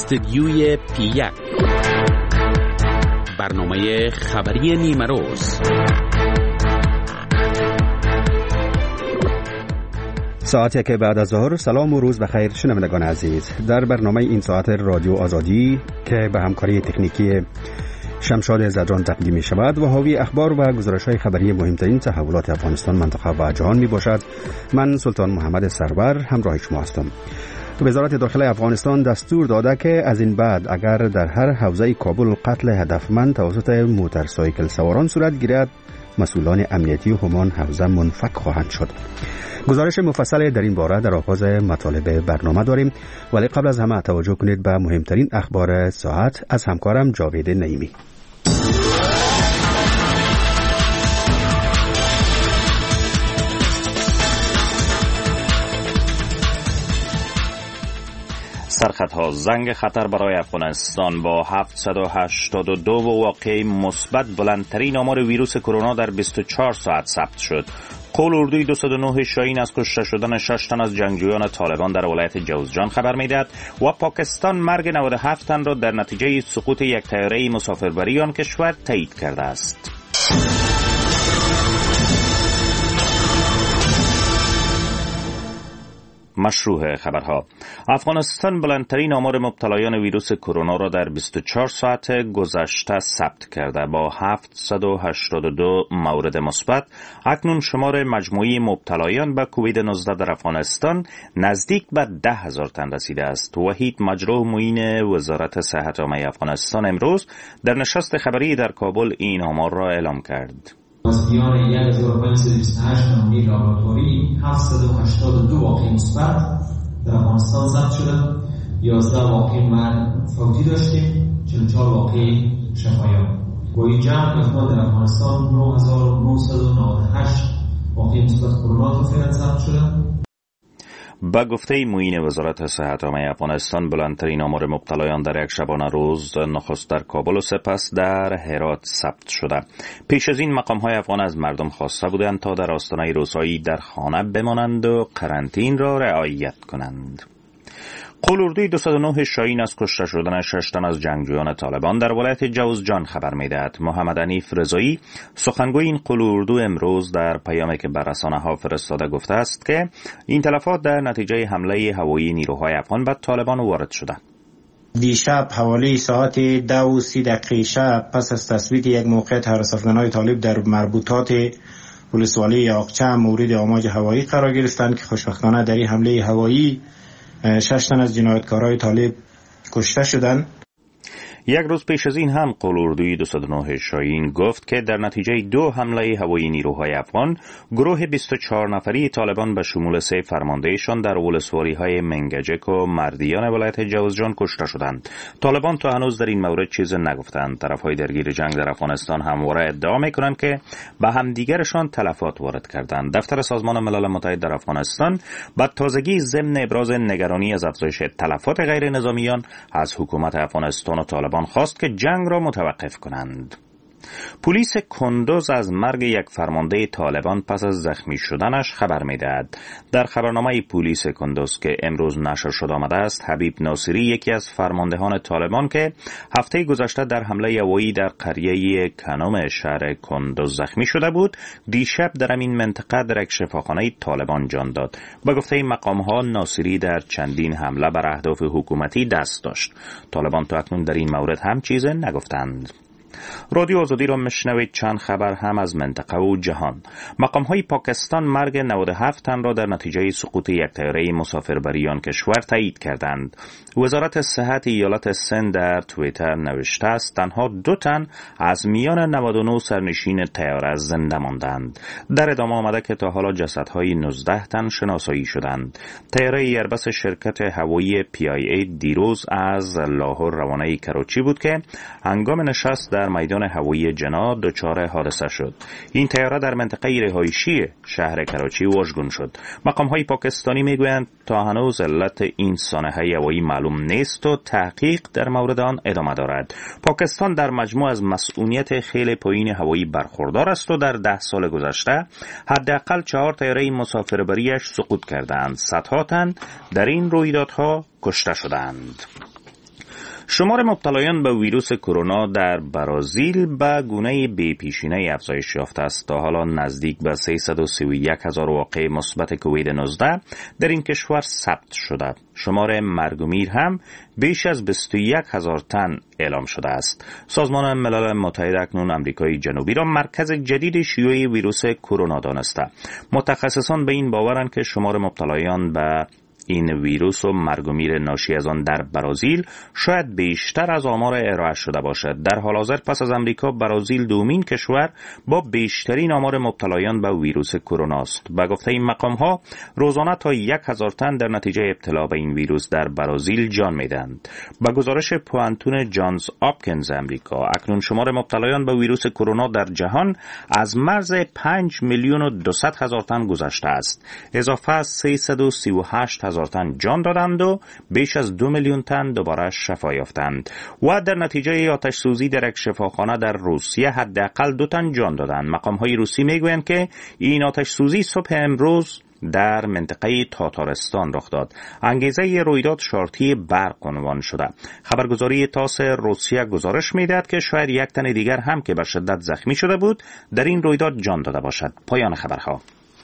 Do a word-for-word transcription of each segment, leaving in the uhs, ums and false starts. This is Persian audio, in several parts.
استدیوی پی یک، برنامه خبری نیمه روز. ساعتی که بعد از ظهر. سلام و روز بخیر شنوندگان عزیز. در برنامه این ساعت رادیو آزادی که به همکاری تکنیکی شمشاد زدران تقدیم می شود و حاوی اخبار و گزارش‌های خبری مهمترین تحولات افغانستان، منطقه و جهان می باشد. من سلطان محمد سرور همراه شما هستم. وزارت داخلی افغانستان دستور داده که از این بعد اگر در هر حوزه کابل قتل هدفمند توسط موتورسایکل سواران صورت گیرد، مسئولان امنیتی همان حوزه منفک خواهند شد. گزارش مفصل در این باره در آغاز مطالب برنامه داریم، ولی قبل از همه توجه کنید به مهمترین اخبار ساعت از همکارم جاوید نعیمی. سرخطها زنگ خطر برای افغانستان با هفتصد و هشتاد و دو واقعه مثبت بلندترین آمار ویروس کرونا در بیست و چهار ساعت ثبت شد. قول اردوی دویست و نه شاهین از کشته شدن شش تن از جنگجویان طالبان در ولایت جوزجان خبر می‌دهد و پاکستان مرگ نود و هفت تن را در نتیجه سقوط یک طیاره مسافربری آن کشور تایید کرده است. مشروع خبرها. افغانستان بلندترین آمار مبتلایان ویروس کرونا را در بیست و چهار ساعت گذشته ثبت کرده با هفتصد و هشتاد و دو مورد مثبت. اکنون شمار مجموعی مبتلایان به کووید نوزده در افغانستان نزدیک به ده هزار تن رسیده است. وحید مجروح معین وزارت صحت عامه افغانستان امروز در نشست خبری در کابل این آمار را اعلام کرد. از میان یک هزار و پانصد و بیست و هشت نمونه لابراتواری هفتصد و هشتاد و دو واقعه مثبت در افغانستان ثبت شده. یازده واقعه فوتی داشتیم، چهل و چهار واقعه شفایاب. گویی جمع افراد در افغانستان نه هزار و نهصد و نود و هشت واقعه مثبت کرونا تا فعلا ثبت شده. با گفته معین وزارت صحت عامه افغانستان بلندترین آمار مبتلایان در یک شبانه روز نخست در کابل و سپس در هرات ثبت شده. پیش از این مقام‌های افغان از مردم خواسته بودند تا در آستانه رسایی در خانه بمانند و قرنطینه را رعایت کنند. قول اردوی دویست و نه شاهین از کشته شدن شش تن از جنگجویان طالبان در ولایت جوزجان خبر می‌دهد. محمد حنیف رضایی سخنگوی این قول اردو امروز در پیامی که بر رسانه‌ها فرستاده گفته است که این تلفات در نتیجه حمله هوایی نیروهای افغان به طالبان وارد شده. دیشب حوالی ساعت دو و سی دقیقه شب پس از تثبیت یک موقع حراس افغانای طالب در مربوطات ولسوالی یاقچه مورد آماج هوایی قرار گرفتند که خوشبختانه در این حمله هوایی شش تن از جنایتکارای طالب کشته شدند. یک روز پیش از این هم قول اردوی دویست و نه شاهین گفت که در نتیجه دو حمله هوایی نیروهای افغان گروه بیست و چهار نفری طالبان به شمول سه فرماندهشان در ولسوالی‌های منگجک و مردیان ولایت جوزجان کشته شدند. طالبان تا هنوز در این مورد چیز نگفتند. طرفهای درگیر جنگ در افغانستان همواره ادعا می‌کنند که به همدیگرشان تلفات وارد کردند. دفتر سازمان ملل متحد در افغانستان با تازگی ضمن ابراز نگرانی از افزایش تلفات غیر نظامیان از حکومت افغانستان و طالبان خواست که جنگ را متوقف کنند. پلیس کندوز از مرگ یک فرمانده طالبان پس از زخمی شدنش خبر می‌دهد. در خبرنامه پلیس کندوز که امروز نشر شده آمده است، حبیب ناصری یکی از فرماندهان طالبان که هفته گذشته در حمله هوایی در قریه کنوم شهر کندوز زخمی شده بود، دیشب در این منطقه در یک شفاخانه طالبان جان داد. با گفته مقام‌ها ناصری در چندین حمله بر اهداف حکومتی دست داشت. طالبان تا اکنون در این مورد هم چیز نگفتند. رادیو آزادی را میشنوید. چند خبر هم از منطقه و جهان. مقام‌های پاکستان مرگ نود و هفت تن را در نتیجه سقوط یک طیاره مسافربری آن کشور تایید کردند. وزارت صحت ایالت سند در توییتر نوشته است تنها دو تن از میان نود و نه سرنشین طیاره زنده ماندند. در ادامه آمده که تا حالا جسدهای نوزده تن شناسایی شدند. طیاره ایربس شرکت هوایی پی آی ای دیروز از لاهور روانه کراچی بود که هنگام نشست در میدان هوایی جنا دچار حادثه شد. این طیاره در منطقه رهایشی شهر کراچی واژگون شد. مقام‌های پاکستانی میگویند تا هنوز علت این سانحه هوایی معلوم نیست و تحقیق در مورد آن ادامه دارد. پاکستان در مجموع از مسئولیت خیلی پایین هوایی برخوردار است و در ده سال گذشته حداقل چهار طیاره مسافربریش سقوط کردند. صدها تن در این رویدادها کشته شدند. شمار مبتلایان به ویروس کرونا در برزیل به گونه بی‌پیشینه‌ای افزایش یافته است. تا حالا نزدیک به سیصد و سی و یک هزار واقعه مثبت کووید نوزده در این کشور ثبت شده. شمار مرگ و میر هم بیش از بیست و یک هزار تن اعلام شده است. سازمان ملل متحد اکنون آمریکای جنوبی را مرکز جدید شیوع ویروس کرونا دانسته. متخصصان به این باورند که شمار مبتلایان به این ویروس و مرگ و میر ناشی از آن در برزیل شاید بیشتر از آمار ارائه شده باشد. در حال حاضر پس از امریکا برزیل دومین کشور با بیشترین آمار مبتلایان به ویروس کرونا است. به گفته این مقام ها روزانه تا یک هزار تن در نتیجه ابتلا به این ویروس در برزیل جان میدهند. به گزارش پوانتون جانز آپکینز امریکا اکنون شمار مبتلایان به ویروس کرونا در جهان از مرز پنج میلیون و دویست هزار تن گذشته است. اضافه از سیصد و سی و هشت هزار تن جان دادند و بیش از دو میلیون تن دوباره شفا یافتند و در نتیجه آتش سوزی در یک شفاخانه در روسیه حداقل دو تن جان دادند. مقام‌های روسی میگویند که این آتش سوزی صبح امروز در منطقه تاتارستان رخ داد. انگیزه رویداد شارتی برق عنوان شده. خبرگزاری تاس روسیه گزارش میدهد که شاید یک تن دیگر هم که به شدت زخمی شده بود در این رویداد جان داده باشد. پایان خبرها.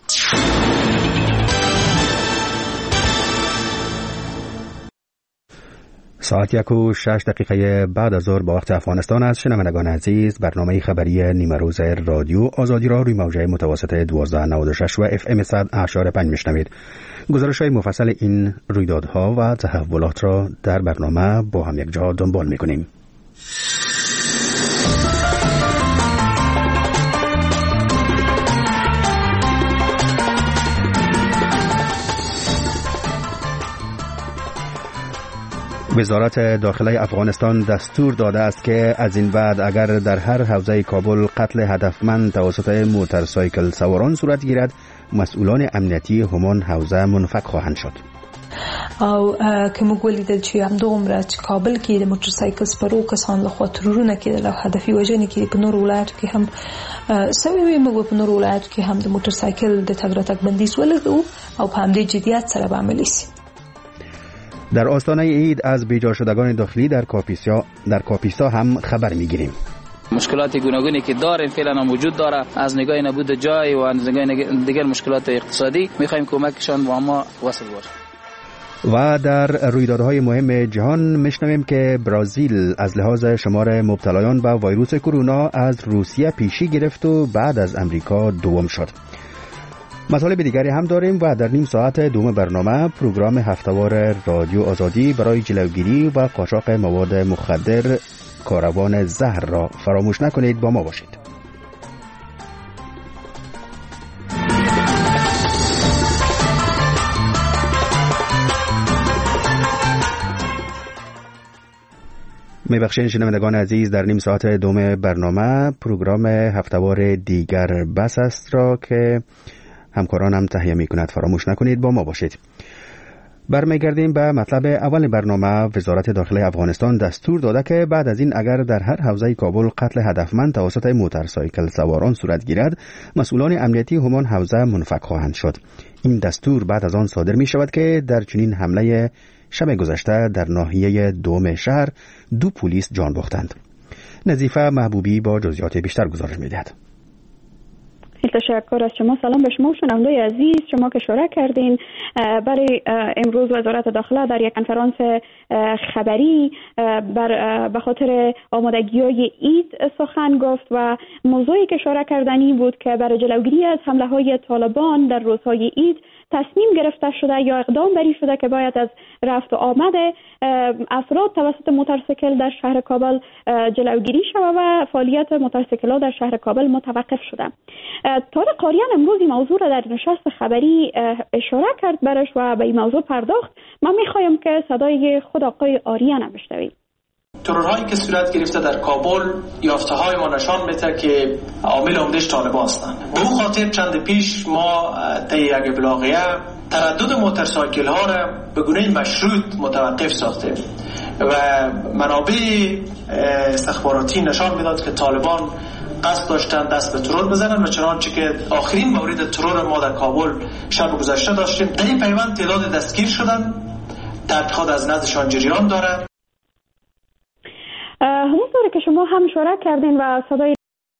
ساعت یک و شش دقیقه بعد از ظهر با وقت افغانستان است. شنوندگان عزیز، برنامه خبری نیمه روز رادیو آزادی را روی موجه متوسط دوازده نود و شش و اف ام صد اعشار پنج میشنوید. گزارش های مفصل این رویدادها و تحولات را در برنامه با هم یک جا دنبال میکنیم. وزارت داخله افغانستان دستور داده است که از این بعد اگر در هر حوزه کابل قتل هدفمند توسط موتورسایکل سواران صورت گیرد، مسئولان امنیتی همان حوزه منفک خواهند شد. او که موږ ولیدل چې همدومره چې کابل کې د موټرسایکل سپرو کسان لخوا ترورونه کېدل او هدفي وژنې کېدې په نورو ولایاتو کې هم سوي وي. موږ په نورو ولایاتو کې هم د موټرسایکل د تګ راتګ بندیز ولګوو او په همدې جدیت سره به عملي سي. در آستانه عید از بیجا شدگان داخلی در کاپیسا در کاپیسا هم خبر میگیریم. مشکلات گوناگونی که داریم فعلا وجود داره، از نگاه نبود جای و از نگاه دیگر مشکلات اقتصادی میخوایم کمکشان با ما وصل باشه. و در رویدادهای مهم جهان میشنویم که برزیل از لحاظ شمار مبتلایان به ویروس کرونا از روسیه پیشی گرفت و بعد از امریکا دوم شد. مطالب دیگری هم داریم و در نیم ساعت دوم برنامه پروگرام هفته‌وار رادیو آزادی برای جلوگیری و قاچاق مواد مخدر کاروان زهر را فراموش نکنید. با ما باشید. میبخشین شنوندگان عزیز، در نیم ساعت دوم برنامه پروگرام هفته‌وار دیگر بس است را که همکارانم تهیه می کند فراموش نکنید. با ما باشید. برمیگردیم به مطلب اول برنامه. وزارت داخله افغانستان دستور داده که بعد از این اگر در هر حوزه کابل قتل هدفمند توسط موتورسایکل سواران صورت گیرد، مسئولان امنیتی همان حوزه منفک خواهند شد. این دستور بعد از آن صادر می شود که در چنین حمله شب گذشته در ناحیه دوم شهر دو پلیس جان باختند. نظیفه محبوبی با جزئیات بیشتر گزارش می دهد. تشکر از شما. سلام به شما شنوندگان عزیز، شما که شرکت کردین. برای امروز وزارت داخله در یک کنفرانس خبری بر به خاطر آمادگی‌های عید سخن گفت و موضوعی که شرکت کردنی بود که برای جلوگیری از حمله‌های طالبان در روزهای عید تصمیم گرفته شده یا اقدام بری شده که باید از رفت و آمد افراد توسط موتورسیکل در شهر کابل جلوگیری شود و فعالیت موتورسیکل‌ها در شهر کابل متوقف شده. طارق قاریان امروز این موضوع را در نشست خبری اشاره کرد برش و به این موضوع پرداخت. من میخوایم که صدای خود آقای آریان هم بشنوید. ترورهایی که صورت گرفته در کابل یافته های ما نشان میده که عامل عمده‌اش طالبان هستند. به اون خاطر چند پیش ما طی یک ابلاغیه تردد موتورسایکل ها را به گونه مشروط متوقف ساختیم و منابع استخباراتی نشان میداد که طالبان قصد داشتن دست به ترور بزنن و چنانچه که آخرین مورد ترور ما در کابل شب گذشته داشتیم. در این پیوند تعداد دستگیر شدن، تحقیقات از نزدشان جریان داره. همطور که شما هم اشاره کردین و صدای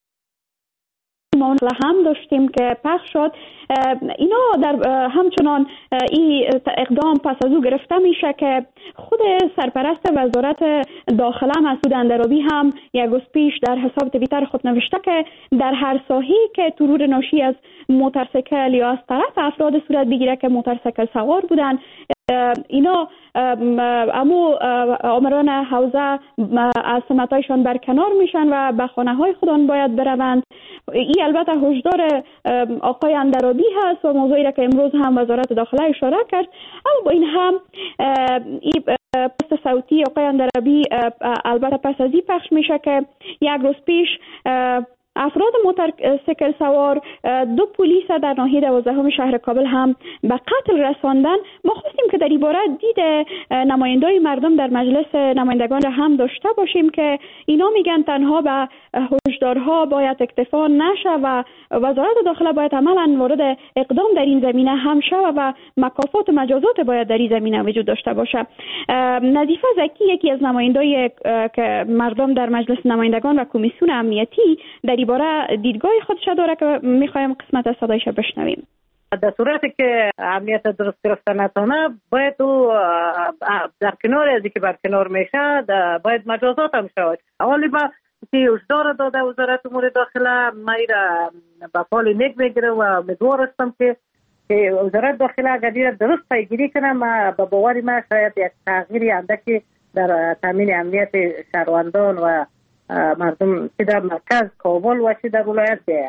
ما هم داشتیم که پخش شد، اینا در همچنان این اقدام پس از او گرفته میشه که خود سرپرست وزارت داخله مسعود اندرابی هم یک روز پیش در حساب توییتر خود نوشته که در هر ساحه‌ای که ترور ناشی از موتورسیکل یا از طرف افراد صورت بگیره که موتورسیکل سوار بودن، اینا امو آمران حوزه از سمتایشان برکنار میشن و به خانه های خودان باید بروند. این البته هشدار آقای اندرابی هست و موضوعی را که امروز هم وزارت داخله اشاره کرد. اما با این هم این پست صوتی آقای اندرابی البته پس از این پخش میشه که یک روز پیش افراد موتورسیکل سوار دو پلیس در ناحیه دوازدهم شهر کابل هم به قتل رساندن. ما خواستیم که در این باره دید نمایندای مردم در مجلس نمایندگان را هم داشته باشیم که اینا میگن تنها به هشدارها باید اکتفا نشه و وزارت داخله باید عملاً وارد اقدام در این زمینه هم شود و مکافات و مجازات باید در این زمینه وجود داشته باشه. نظیفه زکی یکی از نمایندای که مردم در مجلس نمایندگان و کمیسیون امنیتی در باره دیدگاه خودش داره که میخوایم قسمت از صدایش بشنویم. در صورتی که امنیت درست گرفته نتونه باید او در کنار از که بر کنار میشه باید مجازات هم شود. اولی با که هشدار داده وزارت امور داخله مایرا به فال نیک میگیره و امیدوار هستم که وزارت داخله اگر درست پیگیری کنه ما به باوری ما شاید یک تغییری اندکی در تامین امنیت شهروندان و مردم چه در مرکز کابل و چه در ولایت بیاید.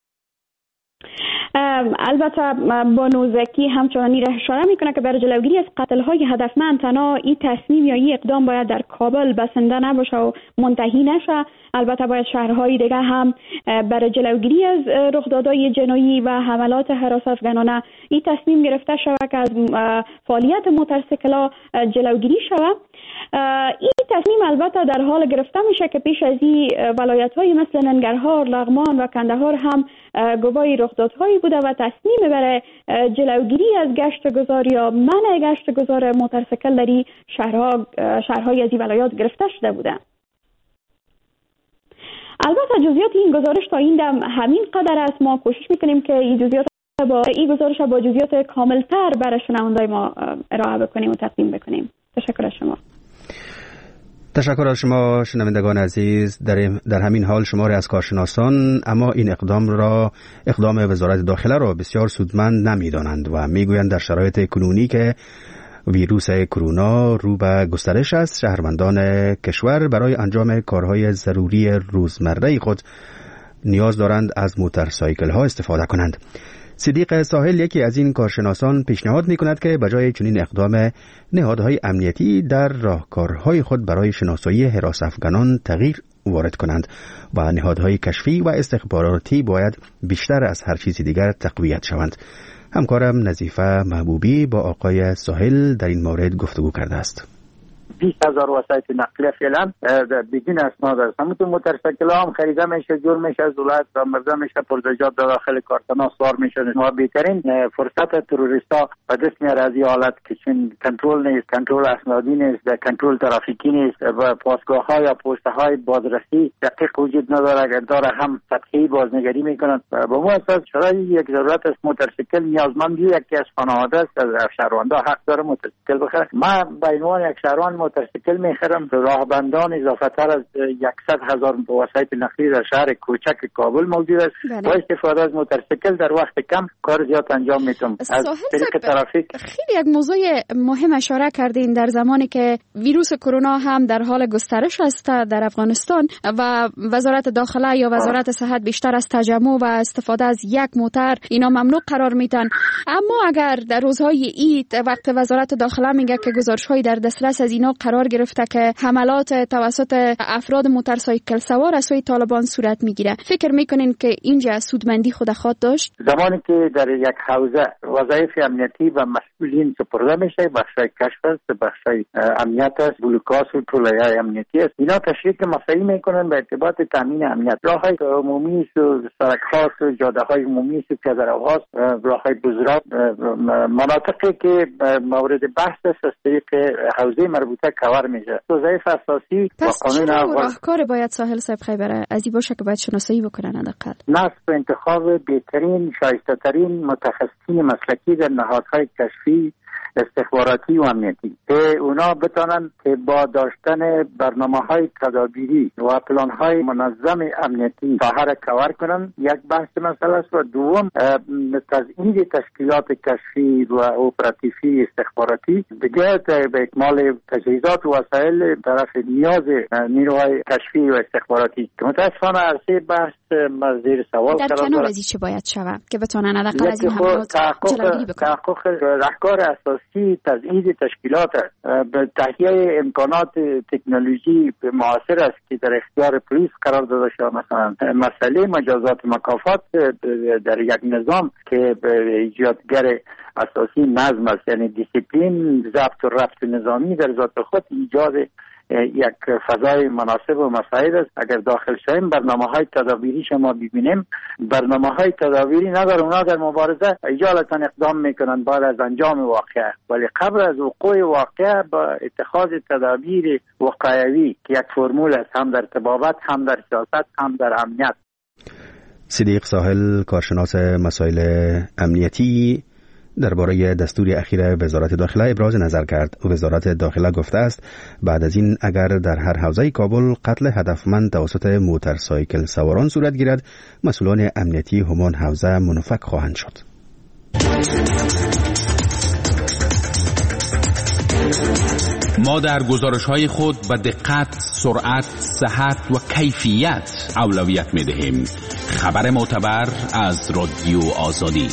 البته بانو زکی همچنانی را اشاره میکنه که برای جلوگیری از قتل‌های هدفمند تنها این تصمیم یا این اقدام باید در کابل بسنده نباشه و منتهی نشه. البته باید شهرهای دیگه هم برای جلوگیری از رخدادهای جنایی و حملات هراس‌افکنانه این تصمیم گرفته شود که از فعالیت موتورسیکل‌ها جلوگیری شود. این تصمیم البته در حال گرفته میشه که پیش از این ولایت‌های مثل ننگرهار، لغمان و کندهار هم گواهی رخدادهایی بوده و تصمیم برای جلوگیری از گشت گذار یا منع گشت گذار موتورسیکل در این شهرها شهرهای از این ولایات گرفته شده بوده. البته جزئیات این گزارش تا این دم همین قدر است. ما کوشش میکنیم که این جزئیات با این گزارش با جزئیات کاملتر برای شنوندگان ما ارائه بکنیم و تقدیم بکنیم. تشکر از شما. تشکر از شما شنوندگان عزیز. در, در همین حال شماری از کارشناسان اما این اقدام را اقدام وزارت داخله را بسیار سودمند نمی‌دانند و میگویند در شرایط کنونی که ویروس کرونا رو به گسترش است، شهروندان کشور برای انجام کارهای ضروری روزمره خود نیاز دارند از موتورسایکل ها استفاده کنند. صدیق ساحل یکی از این کارشناسان پیشنهاد می کند که بجای چنین اقدام نهادهای امنیتی در راهکارهای خود برای شناسایی هراس‌افکنان تغییر وارد کنند و نهادهای کشفی و استخباراتی باید بیشتر از هر چیز دیگر تقویت شوند. همکارم نظیفه محبوبی با آقای ساحل در این مورد گفتگو کرده است. بیست هزار وسایط نقلیه فعلا بدون اسناد است. همونطور موتورسیکل هم خریده میشه، جور میشه، از دولت آمرده میشه، پرزجات داخل کارتنا سوار میشه و بهترین فرصت تروریستا به دست میاره از این حالت که چون کنترل نیست، کنترل اسنادی نیست، کنترل ترافیکی نیست و پاسگاه ها یا پست های بازرسی دقیق وجود نداره. اگر داره هم سطحی بازنگری میکنند. به مو اساس شرای یک ضرورت است موتورسیکل نیازمند یکی از خانواده است. از شهروندا حق داره موتورسیکل بخره. ما به عنوان یک شهروند موتورسیکل میخرم. راهبندان اضافه تر از صد هزار وسایط نقلیه در شهر کوچک کابل موجود است. با استفاده از موتورسیکل در وقت کم کار زیاد انجام میتونم. از طریق ترافیک خیلی یک موضوع مهم اشاره کردین در زمانی که ویروس کرونا هم در حال گسترش است در افغانستان و وزارت داخله یا وزارت صحت بیشتر از تجمع و استفاده از یک موتر اینا ممنوع قرار میدن. اما اگر در روزهای عید وقت وزارت داخله میگه که گزارش‌های در دسترس از اینا قرار گرفته که حملات توسط افراد موتورسایکل سوار از سوی طالبان صورت میگیره، فکر میکنین که اینجا سودمندی خود خواهد داشت؟ زمانی که در یک حوزه وظایف امنیتی و مسئولین سپرده میشه، بخشای کشف است، بخشای امنیت است، بلوکاس و طولای امنیتی است، اینا تشریک مسئله میکنن به ارتباط تامین امنیت. راههای عمومی و سرک خاص و جاده های عمومی است که در آغاز راههای بزرگ مناطقی که مورد بحث است از طریق حوزه مربوطه کور میشه. وظایف اساسی و قانون افغان راهکار باید ساحل صاحب خیبر از این باشه که باید شناسایی بکنن حداقل. نصب انتخاب بهترین شایسته ترین متخصصین مسلکی در نهادهای کشفی استخباراتی و امنیتی که اونا بتانن که با داشتن برنامه‌های تدابیری و پلان‌های منظم امنیتی ساحه را کور کنن، یک بحث مسئله است. و دوم تزیین تشکیلات کشفی و اپراتیوی استخباراتی دیگه به اکمال تجهیزات و وسایل طرف نیاز نیروهای کشفی و استخباراتی که متاسفانه عرصه بحث زیر سوال در کنار از چه باید شود که بتونن حداقل از این حملات جلوگیری بکنن. تحقق راهکار اساسی تزیین تشکیلات به تهیه امکانات تکنولوژی معاصر است که در اختیار پلیس قرار داده شده. مثلا مسئله مجازات مکافات در یک نظام که ایجادگر اساسی نظم است، یعنی دیسیپلین، ضبط و ربط نظامی در ذات خود ایجاد یک فضای مناسب و مساعد است. اگر داخل شویم برنامه‌های تدابیری شما ببینیم، برنامه‌های تدابیری نداره، اونا در مبارزه اجالتا اقدام میکنن بعد از انجام واقعه، ولی قبل از وقوع واقعه با اتخاذ تدابیر وقایوی که یک فرمول است، هم در طبابت، هم در سیاست، هم در امنیت. صدیق ساحل، کارشناس مسائل امنیتی، درباره دستور اخیر وزارت داخله ابراز نظر کرد. وزارت داخله گفته است بعد از این اگر در هر حوزه کابل قتل هدفمند توسط موتورسایکل سواران صورت گیرد، مسئولان امنیتی همان حوزه منفک خواهند شد. ما در گزارش‌های خود به دقت، سرعت، صحت و کیفیت اولویت می‌دهیم. خبر معتبر از رادیو آزادی.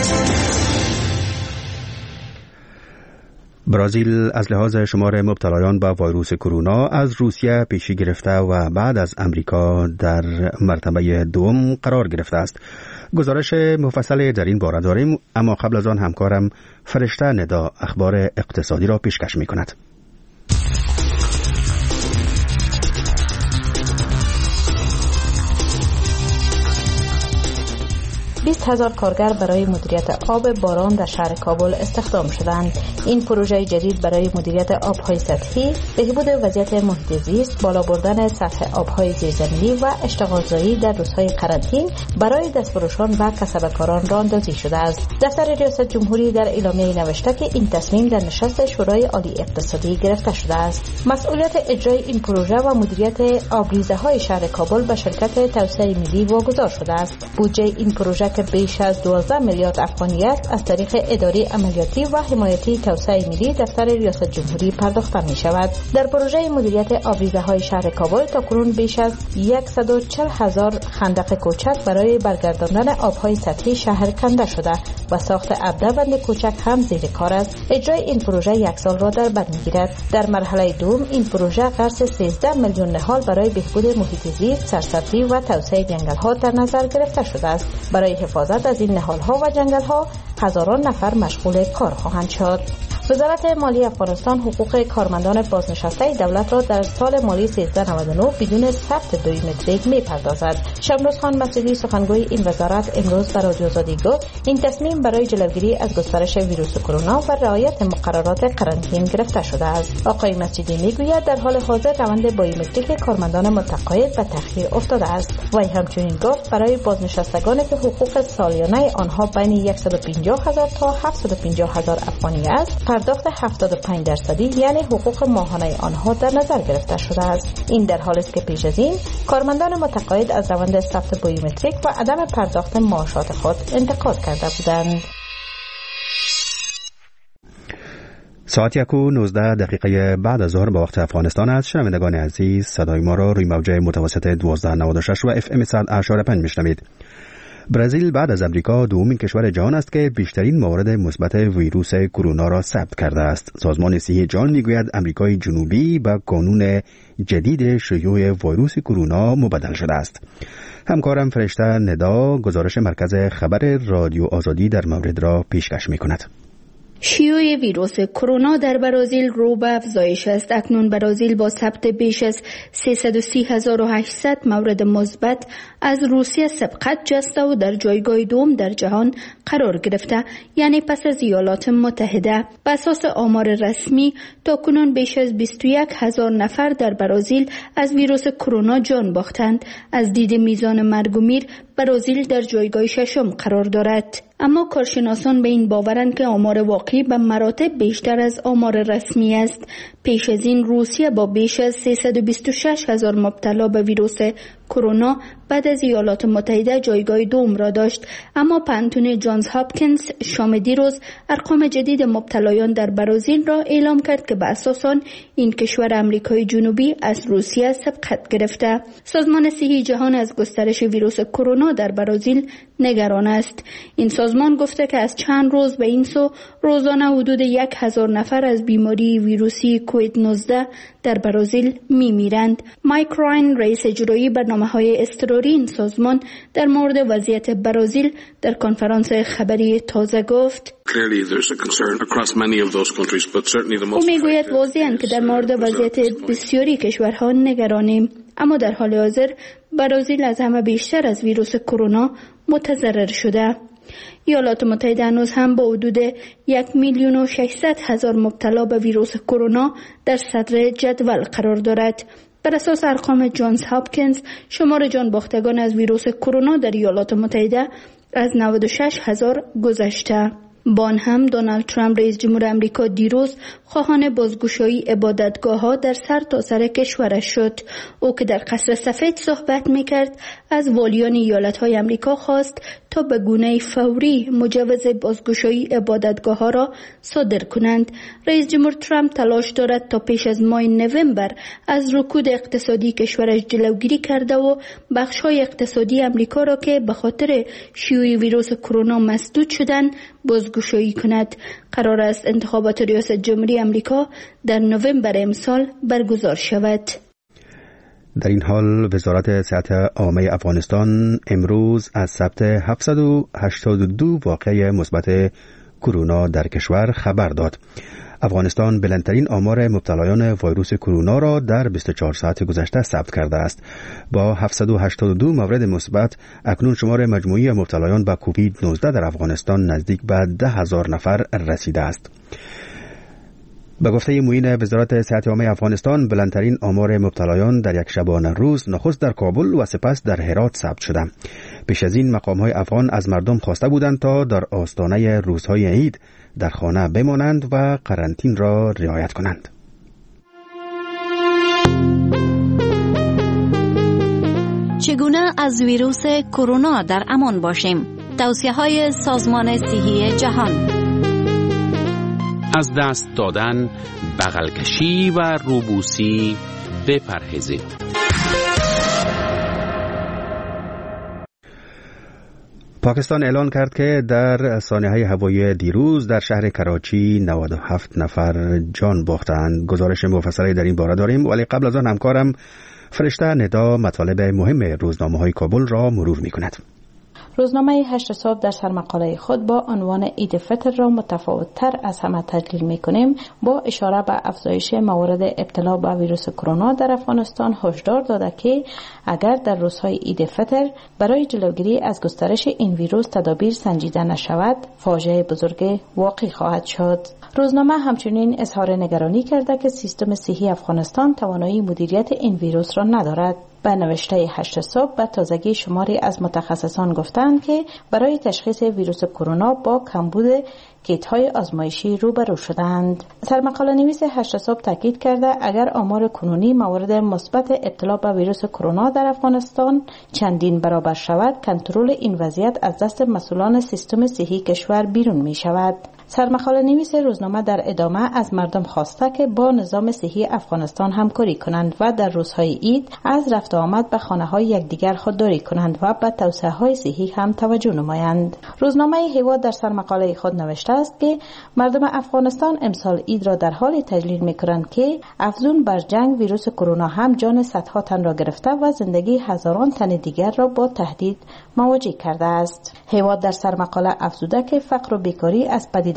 برزیل از لحاظ شمار مبتلایان به ویروس کرونا از روسیه پیشی گرفته و بعد از امریکا در مرتبه دوم قرار گرفته است. گزارش مفصل در این باره داریم، اما قبل از آن همکارم فرشته ندا اخبار اقتصادی را پیشکش می کند. بیست هزار کارگر برای مدیریت آب باران در شهر کابل استخدام شدند. این پروژه جدید برای مدیریت آبهای سطحی، بهبود وضعیت محیط زیست، بالا بردن سطح آبهای زیرزمینی و اشتغالزایی در روزهای قرنطین برای دستفروشان و کسبکاران راه اندازی شده است. دفتر ریاست جمهوری در اعلامیه نوشته که این تصمیم در نشست شورای عالی اقتصادی گرفته شده است. مسئولیت اجرای این پروژه و مدیریت آبریزه‌های شهر کابل به شرکت توسعه ملی واگذار شده است. بودجه این پروژه که بیش از دوازده میلیارد افغانی است از طریق اداره عملیاتی و حمایتی توسعه ملی دفتر ریاست جمهوری پرداخته می شود. در پروژه مدیریت آبریزه‌های شهر کابل تاکنون بیش از صد و چهل هزار خندق کوچک برای برگرداندن آبهای سطحی شهر کنده شده و ساخت ابده بند کوچک هم زیر کار است. اجرای این پروژه یک سال را در بر می‌گیرد. در مرحله دوم این پروژه قرض سیزده میلیون نهال برای بهبود محیط زیست، سرسبزی و توسعه جنگل‌ها در نظر گرفته شده است. برای حفاظت از این نهال‌ها و جنگل‌ها هزاران نفر مشغول کار خواهند شد. وزارت مالی افغانستان حقوق کارمندان بازنشسته دولت را در سال مالی سیزده نود و نه بدون ثبت بیومتریک می‌پردازد. شمروز خان مسعودی سخنگوی این وزارت امروز بر رادیو آزادی گفت این تصمیم برای جلوگیری از گسترش ویروس کرونا و رعایت مقررات قرنطین گرفته شده است. آقای مسعودی میگوید در حال حاضر روند بیومتریک کارمندان متقاعد به تأخیر افتاده است. وی همچنین گفت برای بازنشستگانی که حقوق سالیانه آنها بین صد و پنجاه هزار تا هفتصد و پنجاه هزار افغانی است، پرداخت هفتاد و پنج درصدی یعنی حقوق ماهانه آنها در نظر گرفته شده است. این در حالی است که پیش از این کارمندان متقاعد از روند ثبت بیومتریک و عدم پرداخت معاشات خود انتقاد کرده بودند. ساعت یک و نوزده دقیقه بعد از ظهر با وقت افغانستان است. شنوندگان عزیز، صدای ما را روی موج متوسط دوازده نود و شش و اف ام صد و هشت و پنج میشنوید. برزیل بعد از امریکا دومین کشور جهان است که بیشترین موارد مثبت ویروس کرونا را ثبت کرده است. سازمان صحی جهان میگوید امریکای جنوبی با قانون جدید شیوع ویروس کرونا مبدل شده است. همکارم فرشته ندا گزارش مرکز خبر رادیو آزادی در مورد را پیشکش میکند. شیوع ویروس کرونا در برازیل رو به افزایش است. اکنون برازیل با ثبت بیش از سیصد و سی هزار و هشتصد مورد مثبت از روسیه سبقت جسته و در جایگاه دوم در جهان قرار گرفته، یعنی پس از ایالات متحده. به اساس آمار رسمی تاکنون بیش از بیست و یک هزار نفر در برازیل از ویروس کرونا جان باختند. از دید میزان مرگ و میر برازیل در جایگاه ششم قرار دارد. اما کارشناسان به این باورند که آمار واقعی به مراتب بیشتر از آمار رسمی است. پیش از این روسیه با بیش از سیصد و بیست و شش هزار مبتلا به ویروس کرونا بعد از ایالات متحده جایگاه دوم را داشت، اما پانتون جانز هاپکینز شام دیروز ارقام جدید مبتلایان در برازیل را اعلام کرد که به اساس آن این کشور آمریکای جنوبی از روسیه سبقت گرفته. سازمان صحی جهان از گسترش ویروس کرونا در برازیل نگران است. این سازمان گفته که از چند روز به این سو روزانه حدود یک هزار نفر از بیماری ویروسی کووید نوزده در برازیل می میرند. مایک راین رئیس اجرایی برنامه‌های اضطراری این سازمان در مورد وضعیت برازیل در کنفرانس خبری تازه گفت: او میگوید واضحاً که در مورد وضعیت بسیاری کشورها نگرانیم، اما در حال حاضر برازیل از همه بیشتر از ویروس کرونا متضرر شده. ایالات متحده هنوز هم با حدود یک میلیون و ششصد هزار مبتلا به ویروس کرونا در صدر جدول قرار دارد. بر اساس ارقام جانز هاپکینز شمار جان باختگان از ویروس کرونا در ایالات متحده از نود و شش هزار گذشته. بان هم دونالد ترامپ رئیس جمهور آمریکا دیروز خواهان بازگشایی عبادتگاه ها در سر تا سر کشورش شد. او که در قصر سفید صحبت میکرد از والیان ایالت های آمریکا خواست تا به گونه فوری مجوز بازگشایی عبادتگاه ها را صادر کنند. رئیس جمهور ترامپ تلاش دارد تا پیش از ماه نوامبر از رکود اقتصادی کشورش جلوگیری کرده و بخش های اقتصادی آمریکا را که به خاطر شیوع ویروس کرونا مسدود شدند بازگشایی کند. قرار است انتخابات ریاست جمهوری آمریکا در نوامبر امسال برگزار شود. در این حال وزارت صحت عامه افغانستان امروز از ثبت هفتصد و هشتاد و دو واقعه مثبت کرونا در کشور خبر داد. افغانستان بلندترین آمار مبتلایان ویروس کرونا را در بیست و چهار ساعت گذشته ثبت کرده است. با هفتصد و هشتاد و دو مورد مثبت اکنون شمار مجموعی مبتلایان به کووید نوزده در افغانستان نزدیک به ده هزار نفر رسیده است. به گفته معین وزارت صحت عامه افغانستان بلندترین آمار مبتلایان در یک شبانه روز نخست در کابل و سپس در هرات ثبت شده. پیش از این مقام‌های افغان از مردم خواسته بودند تا در آستانه روزهای عید در خانه بمانند و قرنطینه را رعایت کنند. چگونه از ویروس کرونا در امان باشیم؟ توصیه‌های سازمان صحی جهان: از دست دادن، بغل کشی و روبوسی بپرهیزید. پاکستان اعلان کرد که در سانحه هوایی دیروز در شهر کراچی نود و هفت نفر جان باختند. گزارش مفصلی در این باره داریم، ولی قبل از آن همکارم فرشته ندا مطالب مهم روزنامه‌های کابل را مرور می‌کند. روزنامه هشت صبح در سرمقاله خود با عنوان عید فطر را متفاوت‌تر از همه تحلیل می‌کنیم. با اشاره به افزایش موارد ابتلا به ویروس کرونا در افغانستان هشدار داده که اگر در روزهای عید فطر برای جلوگیری از گسترش این ویروس تدابیر سنجیده نشود، فاجعه بزرگ واقع خواهد شد. روزنامه همچنین اظهار نگرانی کرده که سیستم صحی افغانستان توانایی مدیریت این ویروس را ندارد. به نوشته هشت صبح به تازگی شماری از متخصصان گفتند که برای تشخیص ویروس کرونا با کمبود کیت‌های آزمایشی روبرو شدند. سرمقاله نویس هشت صبح تاکید کرده اگر آمار کنونی موارد مثبت ابتلا به ویروس کرونا در افغانستان چندین برابر شود، کنترل این وضعیت از دست مسئولان سیستم صحی کشور بیرون می شود. سرمقاله نویس روزنامه در ادامه از مردم خواسته که با نظام صحی افغانستان همکاری کنند و در روزهای عید از رفت و آمد به خانه‌های یکدیگر خودداری کنند و به توصیه‌های صحی هم توجه نمایند. روزنامه هیواد در سرمقاله خود نوشته است که مردم افغانستان امسال عید را در حالی تجلیل می‌کنند که افزون بر جنگ ویروس کرونا هم جان صدها تن را گرفته و زندگی هزاران تن دیگر را با تهدید مواجه کرده است. هیواد در سرمقاله افزوده که فقر و بیکاری از پدیده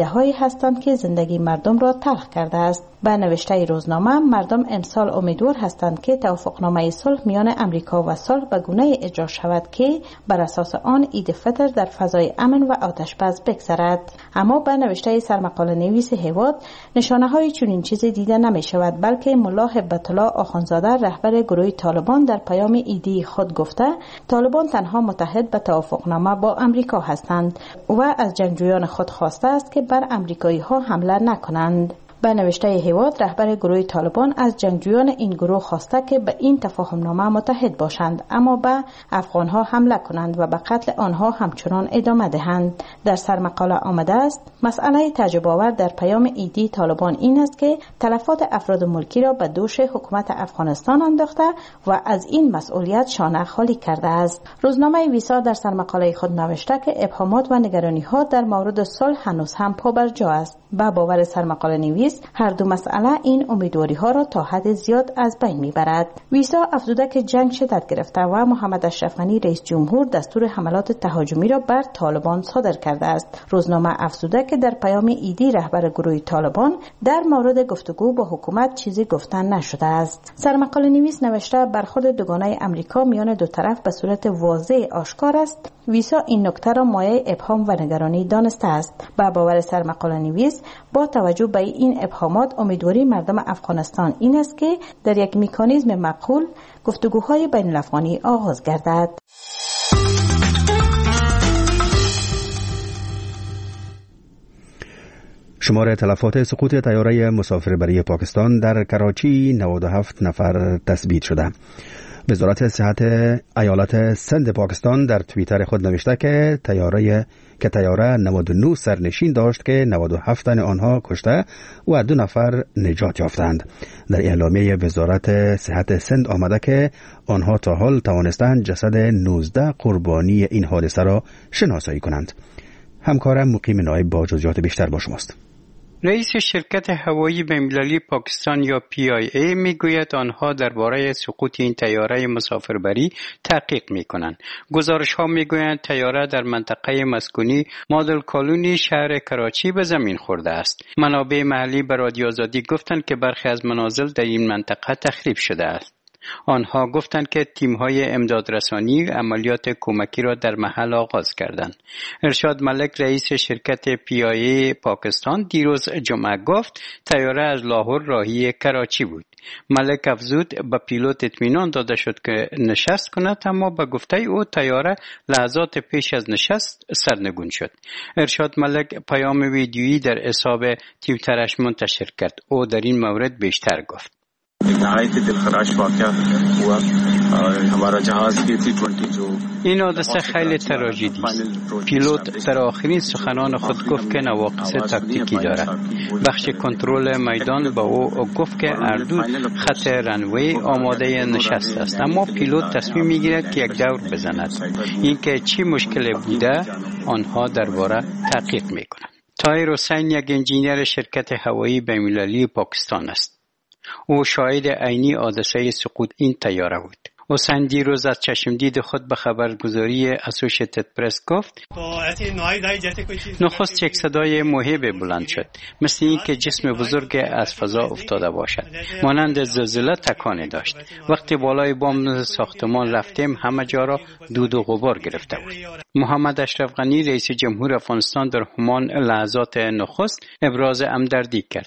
پدیده هایی هستند که زندگی مردم را تلخ کرده است. به نوشته روزنامه، مردم امسال امیدوار هستند که توافقنامه صلح میان امریکا و صلح به گونه اجرا شود که بر اساس آن عید فطر در فضای امن و آتشبس بگذرد. اما به نوشته سرمقاله نویس هیواد، نشانه های چنین چیزی دیده نمی شود، بلکه ملا هبت الله آخوندزاده رهبر گروه طالبان در پیام ایدی خود گفته طالبان تنها متحد به توافقنامه با امریکا هستند و از جنگجویان خود خواسته است که بر امریکایی ها حمله نکنند. به نوشته هیواد، رهبر گروه طالبان از جنگجویان این گروه خواسته که به این تفاهمنامه متحد باشند، اما به افغانها حمله کنند و به قتل آنها همچنان ادامه دهند. در سرمقاله آمده است مسئله تعجب آور در پیام ایدی طالبان این است که تلفات افراد ملکی را به دوش حکومت افغانستان انداخته و از این مسئولیت شانه خالی کرده است. روزنامه ویسا در سرمقاله خود نوشته که ابهامات و نگرانی‌ها در مورد صلح هنوز هم پابرجا است. به باور سرمقاله نویس، هر دو مسئله این امیدواری ها را تا حد زیاد از بین میبرد. ویسا افزوده که جنگ شدت گرفته و محمد اشرف غنی رئیس جمهور دستور حملات تهاجمی را بر طالبان صادر کرده است. روزنامه افزوده که در پیام ایدی رهبر گروه طالبان در مورد گفتگو با حکومت چیزی گفتن نشده است. سرمقاله نویس نوشته برخورد دوگانه امریکا میان دو طرف به صورت واضح آشکار است. ویسا این نکته را مایه ابهام و نگرانی دانسته است. به باور سرمقاله نویس، با توجه به این ابهامات امیدواری مردم افغانستان این است که در یک مکانیزم معقول گفتگوهای بین الافغانی آغاز گردد. شمار تلفات سقوط طیاره مسافربری پاکستان در کراچی نود و هفت نفر تثبیت شده. وزارت صحت ایالت سند پاکستان در توییتر خود نوشته که طیاره که طیاره نود و نه سرنشین داشت که نود و هفت تن آنها کشته و دو نفر نجات یافتند. در اعلامیه وزارت صحت سند آمده که آنها تا حال توانستند جسد نوزده قربانی این حادثه را شناسایی کنند. همکارم مقیم نایب با جزئیات بیشتر با شماست. رئیس شرکت هوایی بین‌المللی پاکستان یا پی آی ای میگوید آنها درباره سقوط این طیاره مسافربری تحقیق میکنند. گزارش ها میگویند طیاره در منطقه مسکونی مادل کالونی شهر کراچی به زمین خورده است. منابع محلی به رادیو آزادی گفتند که برخی از منازل در این منطقه تخریب شده است. آنها گفتند که تیم‌های امدادرسانی عملیات کمکی را در محل آغاز کردند. ارشاد ملک رئیس شرکت پی آی ای پاکستان دیروز جمعه گفت طیاره از لاهور راهی کراچی بود. ملک افزود به پیلوت اطمینان داده شد که نشست کند، اما به گفته او طیاره لحظات پیش از نشست سرنگون شد. ارشاد ملک پیام ویدیویی در حساب توییترش منتشر کرد. او در این مورد بیشتر گفت. این حادثه خیلی تراژدی است. پیلوت در آخرین سخنان خود گفت که نواقص تاکتیکی دارد. بخش کنترل میدان با او گفت که اردو خط رنوی آماده نشست است، اما پیلوت تصمیم میگیرد که یک دور بزند. اینکه چی مشکل بوده آنها درباره تحقیق میکنند. طاهر حسین یک انجینیر شرکت هوایی بین‌المللی پاکستان است. او شاهد عینی حادثه سقوط این طیاره بود. حسین دیروز از چشمدید خود به خبرگزاری اسوشیتد پرس گفت نخست یک صدای مهیب بلند شد، مثل این که جسم بزرگ از فضا افتاده باشد، مانند زلزله تکانی داشت. وقتی بالای بام ساختمان رفتیم همه جا را دود و غبار گرفته بود. محمد اشرف غنی رئیس جمهور افغانستان در همان لحظات نخست ابراز همدردی کرد.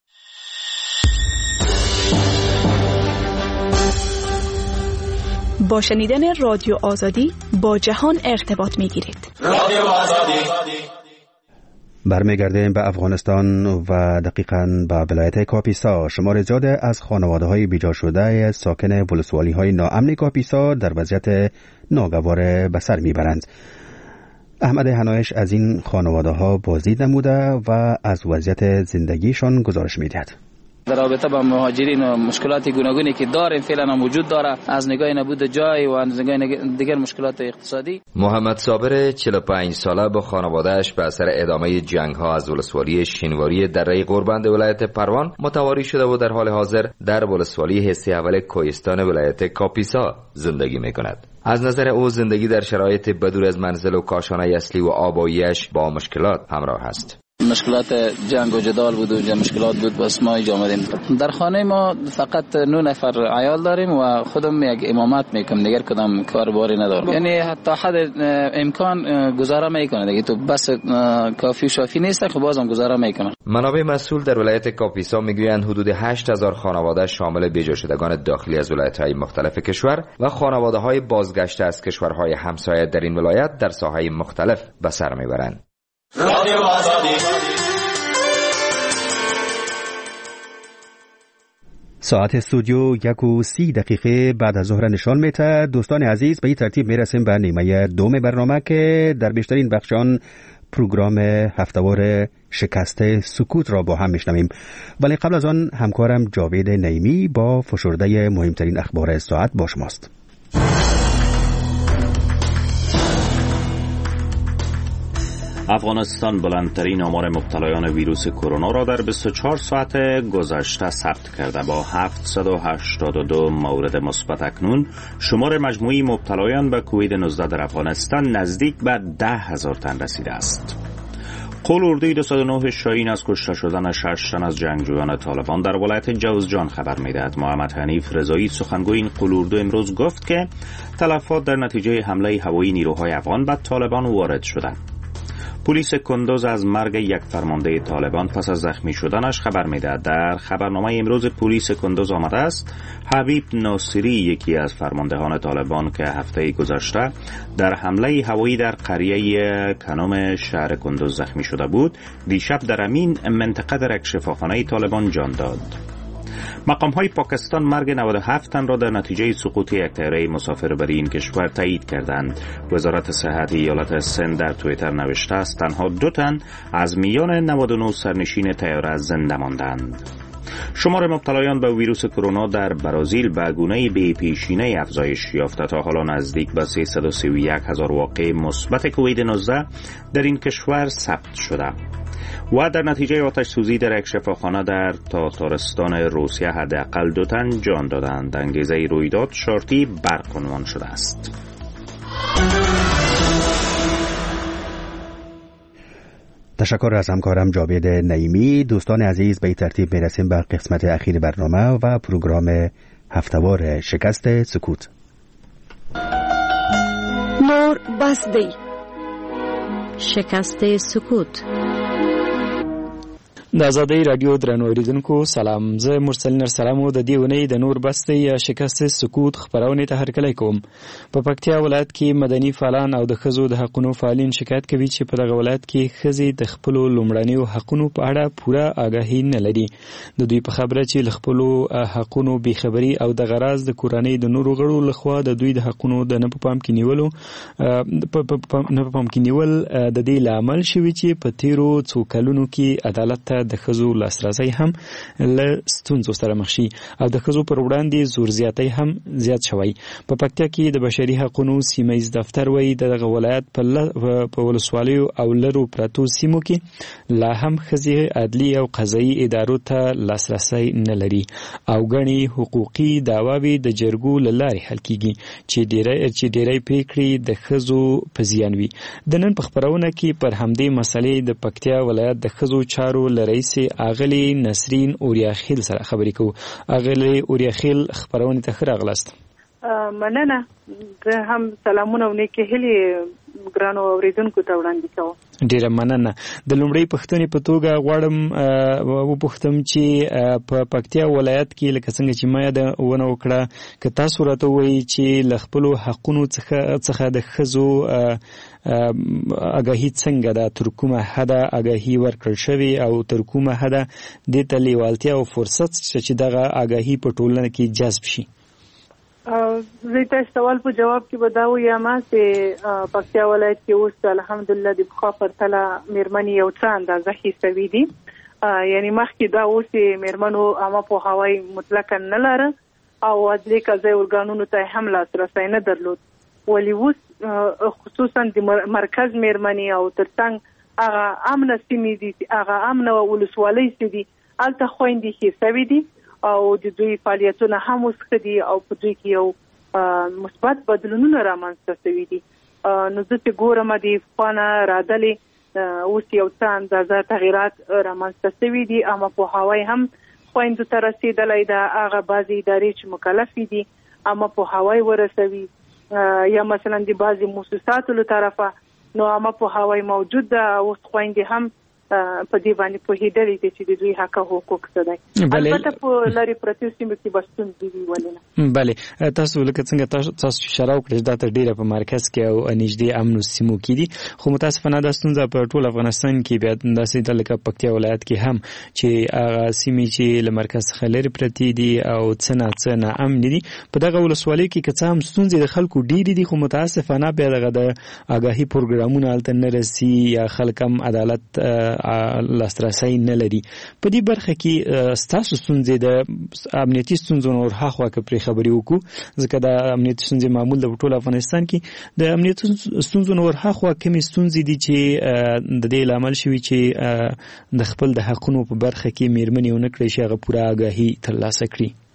با شنیدن رادیو آزادی با جهان ارتباط می‌گیرید. رادیو آزادی. برمیگردیم به افغانستان و دقیقاً به ولایت کاپیسا. شمار زیاد از خانواده‌های بیجا شده ساکن ولسوالی‌های ناامن کاپیسا در وضعیت ناگوار به سر میبرند. احمد حنایش از این خانواده‌ها بازدید نموده و از وضعیت زندگیشان گزارش می‌دهد. در رابطه با مهاجرین و مشکلات گوناگونی که داریم فعلا وجود داره، از نگاه نبود جای و از نگاه دیگر مشکلات اقتصادی. محمد صابر چهل و پنج ساله با خانواده‌اش به اثر ادامه جنگ‌ها از ولسوالی شینواری دره قربند ولایت پروان متواری شده و در حال حاضر در ولسوالی حصه اول کوهستان ولایت کاپیسا زندگی می‌کند. از نظر او زندگی در شرایط بدور از منزل و کاشانه اصلی و آبایی‌اش با مشکلات همراه است. مشکلات جنگ و جدال بود و مشکلات بود، بس ما اینجا آمدیم. در خانه ما فقط نه نفر عیال داریم و خودم یک امامت میکنم، دیگر کدام کار باری ندارم. یعنی حتی حد امکان گزاره میکنه دیگه، تو بس کافی و شافی نیست، خب بازم گزاره میکنه. منابع مسئول در ولایت کاپیسا میگویند حدود هشت هزار خانواده شامل بیجا شدگان داخلی از ولایت‌های مختلف کشور و خانواده‌های بازگشته از کشورهای همسایه در این ولایت در ساحه‌های مختلف به سر میبرند. رادیو آزادی. ساعت استودیو یک و سی دقیقه بعد از ظهر نشان میده. دوستان عزیز، به این ترتیب میرسیم به نیمه دوم برنامه که در بیشترین بخشان پروگرام هفتهوار شکست سکوت را با هم میشنویم. ولی قبل از آن همکارم جاوید نعیمی با فشرده مهمترین اخبار ساعت با شماست. افغانستان بلندترین آمار مبتلایان ویروس کرونا را در بیست و چهار ساعت گذشته ثبت کرده. با هفتصد و هشتاد و دو مورد مثبت اکنون شمار مجموعی مبتلایان به کووید نوزده در افغانستان نزدیک به ده هزار تن رسیده است. قول اردوی دویست و نه شاهین از کشته شدن شش تن از جنگجویان طالبان در ولایت جوزجان خبر می‌دهد. محمد حنیف رضایی سخنگوی این قول اردو امروز گفت که تلفات در نتیجه حمله هوایی نیروهای افغان به طالبان وارد شده. پلیس کندوز از مرگ یک فرمانده طالبان پس از زخمی شدنش خبر می‌دهد. در خبرنامه امروز پلیس کندوز آمده است حبیب ناصری، یکی از فرماندهان طالبان که هفته گذشته در حمله هوایی در قریه کنوم شهر کندوز زخمی شده بود، دیشب در امین منطقه در یک شفاخانه طالبان جان داد. مقام های پاکستان مرگ نود و هفت تن را در نتیجه سقوط یک طیاره مسافربری این کشور تایید کردند. وزارت صحت ایالت سند در توییتر نوشته است تنها دو تن از میان نود و نه سرنشین طیاره زنده ماندند. شمار مبتلایان به ویروس کرونا در برزیل به گونه بی پیشینه افزایش یافته. تا حالا نزدیک به سیصد و سی و یک هزار واقعه مثبت کووید نوزده در این کشور ثبت شده و در نتیجه آتش سوزی در یک شفاخانه در تاتارستان روسیه حداقل دو تن جان دادند. انگیزه رویداد شرطی برکنوان شده است. تشکر از همکارم جاوید نعیمی. دوستان عزیز، به این ترتیب میرسیم به قسمت اخیر برنامه و پروگرام هفتهوار شکست سکوت. نور بسدی شکست سکوت. د آزادۍ رادیو درنو اوریدونکو سلام. زه مرسل نرسلام د دې ونې د نور بستې یا شکست سکوت خبرونه ته هرکلی کوم. په پکتیا ولایت کې مدني فعالان او د ښځو د حقونو فعالین شکایت کوي چې په دغه ولایت کې ښځې د خپلو لومړنیو حقونو په اړه پوره آګاهي نه لري. د دوی په خبره چې له خپلو حقونو بېخبري او د غراض د کورنۍ د نورو غړو لخوا د دوی د حقونو د نه په پام کې نیولو نه په پام کې نیول د دې لامل شوي چې په تیرو څو کلونو کې عدالت ته د ښځو لاسرسی هم له ستونزو سره مخ شي او د ښځو پر وړاندې زور زیاتی هم زیات شوی. په پکتیا کې د بشري حقونو سیمهیز دفتر وایي دغه ولایت په ولسوالیو او لرو پرتو سیمو کې لا هم ښځې عدلي او قضایي ادارو ته لاسرسی نه لري او ګڼې حقوقي دعواوې د جرګو له لارې حل کیږي چې ډېری چې ډېری پریکړې د ښځو په زیان وي. د نن په خپرونه کې پر همدې مسلې د پکتیا ولایت د ښځو چارو له رئیس اغلی نسرین اوریاخیل سره خبرې کوو. اغلی اوریاخیل خبرونه ته ښه راغلاست. مننه. زه هم سلامونه او نیکې هیلې ګرانو اوریدونکو ته وړاندې کوم. ډیره مننه. د لومړۍ پوښتنې په توګه غواړم وپوښتم چې په پکتیا ولایت کې لکه څنګه چې ما یادونه وکړه که تاسو راته ووایئ چې له خپلو حقونو څخه د ښځو آګاهي څنګه ده، تر کومه حده آګاهي ورکړل شوې او تر کومه حده دې ته لیوالتیا او فرصت چې دغه آګاهي په ټولنه کې جذب شي؟ زه تاسو سوال په جواب کې به دا ووایم چې پکتیا ولایت کې اوس الحمدلله د پخوا پرتله میرمنې یو څه اندازه حسابي دي. یعنی مخکې دا اوس میرمنو عامه پوهاوی مطلقا نه لره او عدلي قضایي ارګانونو ته هم لاسرسی نه درلود. ولی اوس خصوصا د مرکز میرمنې او ترڅنګ هغه امنه سیمې دي، هغه امنه ولسوالۍ چې دي، هلته خویندې حسابي دي او د دوی فعالیتونه هم اوس ښه دي او په دوی کې یو مثبت بدلونونه رامنځته شوي دي. نو زه چې ګورم د پخوا نه رادلې اوس یو څه اندازه تغیرات رامنځته شوي دي، اما پوهاوی هم خویندو ته رسېدلی ده. هغه بعضې ادارې چې مکلفې دي اما پوهاوی ورسوي، یا مثلا د بعضې مؤسساتو له طرفه نو اما پوهاوی موجود ده. اوس خویندې هم په دې باندې پوهېدلې دي چې د دوی حق او حقوق څه دی. البته په لرې پرتو سیمو کې به ستونزې وي، ولې نه. بلې تاسو لکه څنګه تاسو چې اشاره وکړئ دا تر ډېره په مرکز کې او نږدې امنو سیمو کې دي، خو متاسفانه دا ستونزه په ټول افغانستان کې بیا داسې ده لکه پکتیا ولایت کې هم چې هغه سیمې چې له مرکز څخه لرې پرتې دي او څه نه څه ناامنې دي، په دغه ولسوالۍ کې که څه هم ستونزې د خلکو ډېرې دي، خو متاسفانه بیا دغه د آګاهي پروګرامونه هلته نه رسي یا خلک هم عدالت لاسرسی نه لري. په دې برخه کې ستاسو ستونزې د امنیتي ستونزو نور هاخوا که پرې خبرې وکړو، ځکه د امنیتي ستونزې معمول د ټول افغانستان کې د امنیتي ستونزو نور هاخوا کومې ستونزې دي چې د دې لامل شوي چې د خپل د حقونو په برخه کې میرمنې ونه کړی شي هغه پوره آګاهي ترلاسه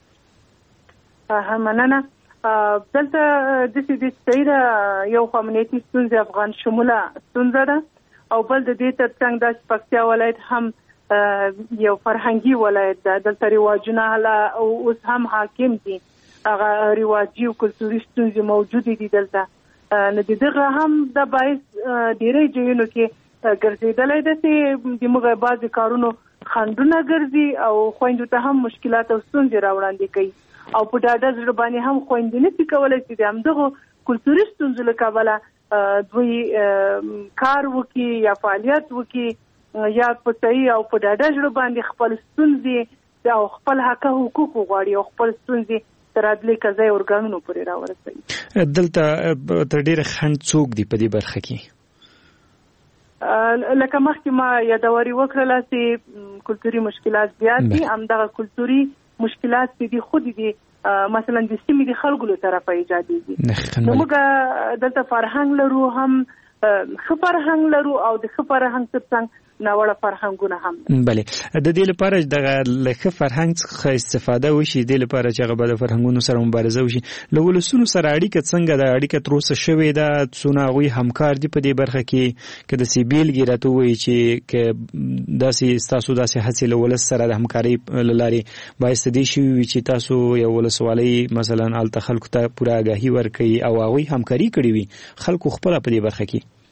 کړي؟ مننه. دلته داسې د صحیح یو امنیتي ستونزې افغان شموله ستونزه ده، او بل د دې ترڅنګ د پکتیا ولایت هم یو فرهنګي ولایت ده. دلته رواجونه او اوس هم حاکم دي، هغه رواجي او کلتوري ستونزې موجودې دي دلته. نو د دغه هم د باعث ډېری ځایونو کې ګرځېدلی ده چې د موږ بعضې کارونو خنډونه ګرځي او خویندو ته هم مشکلات او ستونزې راوړاندې کوي، او په ډاډه زړه باندې هم خویندې نه شي کولی چې د همدغو کلتوري ستونزو له کبله دوی کار وکي یا فعالیت وکي یا په صحیح او په ډاډه زړه باندې خپل ستونزې او خپل حق او حقوق وغواړي او خپل ستونزې تر عدلي قضایي ارګانونو پورې راورسوي. دلته تر ډېره خنډ څوک دي په دې برخه کې؟ لکه مخکې ما یادواري وکړله چې کلتوري مشکلات زیات دي. همدغه کلتوري مشکلات چې دي خود دي مثلا د سیمې د خلکو له طرفه ایجادېږي. نو موږ دلته فرهنګ لرو، هم ښه فرهنګ لرو او د ښه فرهنګ ترڅنګ ناوړه فرهنګونه هم. بلې د دې لپاره دغه له ښه فرهنګ څخه استفاده وشي، دې لپاره چې هغه به د فرهنګونو سره مبارزه وشي، له ولسونو سره اړیکه څنګه ده؟ اړیکه تر اوسه شوې ده؟ څونه هغوی همکار دي په دې برخه کې؟ که داسې بېلګې راته ووایي چې که داسې ستاسو داسې هڅې له ولس سره د همکارۍ له لارې باعث دې شوي وي چې تاسو یو ولسوالۍ مثلا هلته خلکو ته پوره آګاهي ورکوي او هغوی همکاري کړې وي خلکو خپله په دې برخه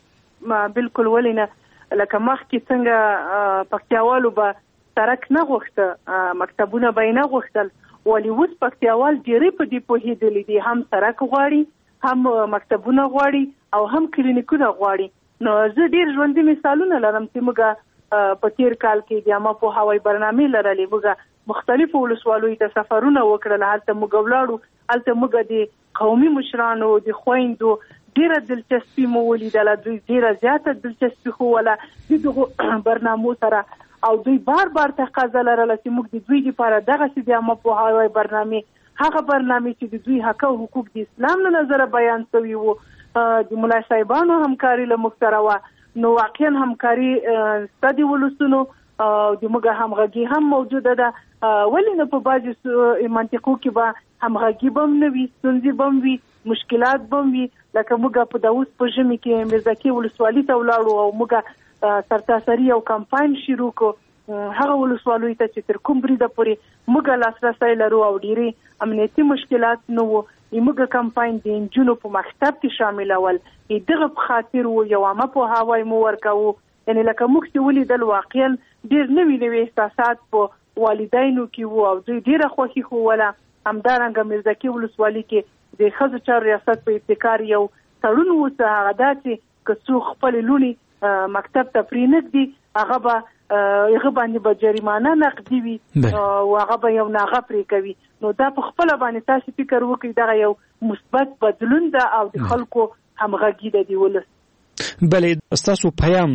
کې؟ بالکل، ولې نه. لکه مخکې څنګه پکتیاوالو به سړک نه غوښته، مکتبونه به یې نه غوښتل، ولې اوس پکتیاوال ډېرې په دې پوهېدلي دي، هم سړک غواړي، هم مکتبونه غواړي او هم کلینیکونه غواړي. نو زه ډېر ژوندي مثالونه لرم چې موږ په تیر کال کې د عامه پوهاوی برنامې لرلې، موږ مختلفو ولسوالیو ته سفرونه وکړل، هلته موږ ولاړو، هلته موږ د قومي مشرانو د خویندو ډیره دلچسپي مو ولیدله، دوی ډیره زیاته دلچسپي ښووله د دغو برنامو سره، او دوی بار بار تقاضا لرله چې موږ د دوی لپاره دغسې د عامه پوهاوی برنامې، هغه برنامې چې د دوی حق او حقوق د اسلام له نظره بیان شوي وو، د ملا صاحبانو همکاري له موږ سره وه. نو واقعا همکاري ستا د ولسونو د موږ همغږي هم موجوده ده. ولې نه په بعضې منطقو کې به همغږي به هم نه وي، ستونزې به هم وي، مشکلات به هم وي. لکه موږ په داوود په ژمي کې میرزکي ولسوالۍ ته ولاړو او موږ سرتاسري یو کمپاین شروع کړو، هغه ولسوالیو ته چې تر کوم بریده پورې موږ لاسرسی لرو او ډېرې امنیتي مشکلات نه وو. موږ کمپاین د نجونو په مکتب کې شاملول، دغه په خاطر وو یو عامه پوهاوی مو ورکوو. یعنې لکه موږ چې ولیدل واقعا ډېر نوي نوي احساسات په والدینو کې وو او دوی ډېره خوښي ښووله. همدارنګه میرزکي ولسوالۍ کې د ښځو چارو ریاست په ابتکار یو تړون وسه، هغه دا چې که څوک خپلې لوڼې مکتب ته پرېنږدي هغه به هغه باندې به جریمانه نقدي وي او هغه به یو ناغه پرې کوي. نو دا په خپله باندې تاسې فکر وکړئ دغه یو مثبت بدلون ده او د خلکو همغږي ده د ولس. بلې ستاسو پیام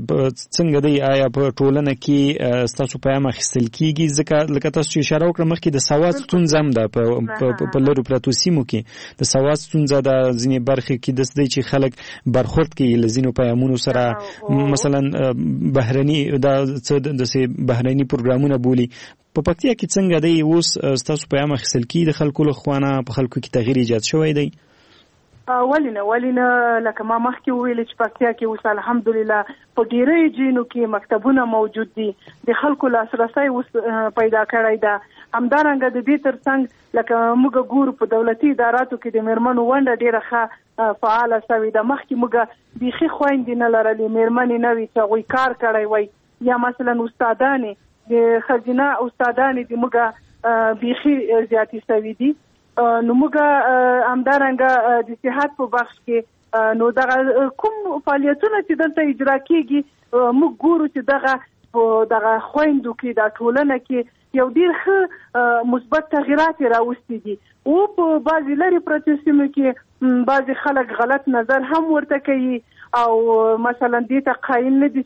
څنګه دی؟ آیا په ټولنه کې ستاسو پیام اخیستل کیږي؟ ځکه لکه تاسو چې اشاره وکړه مخکې د سواد ستونزه هم ده په لرو پرتو سیمو کې، د سواد ستونزه ده. ځینې برخې کې داسې دی چې خلک برخورد کوي له ځینو پیامونو سره، مثلا بهرني دا څه داسې بهرني پروګرامونه بولي. په پکتیا کې څنګه دی اوس ستاسو پیام اخیستل کیږي د خلکو له خوا نه؟ په خلکو کې تغییر ایجاد شوی دی؟ ولې نه ولې نه لکه ما مخکې وویل چې پکتیا کې اوس الحمدلله په ډیری ځینو کې مکتبونه موجود دي، د خلکو لاسرسی اوس پیدا کړی ده. همدارنګه د دې ترڅنګ لکه موږ ګورو په دولتي اداراتو کې د میرمنو ونډه ډیره ښه فعاله شوې ده. مخکې موږ بیخي خویندې نه لرلې، میرمنې نه وي چې هغوی کار کړی وای، یا مثلا استادانې د ښځینه استادانې د موږ بیخي زیاتې شوي دي. نو موږ همدارنګه د صحت په بخش کې نو دغه کوم فعالیتونه چې دلته اجرا کیږي موږ ګورو چې دغه په دغه خویندو کې د ټولنه کې یو ډیر ښه مثبت تغیرات راوستي دي. او په بعضې لرې پرتو سیمو کې بعضې خلک غلط نظر هم ورته کوي او مثلا دې ته قایل نه دي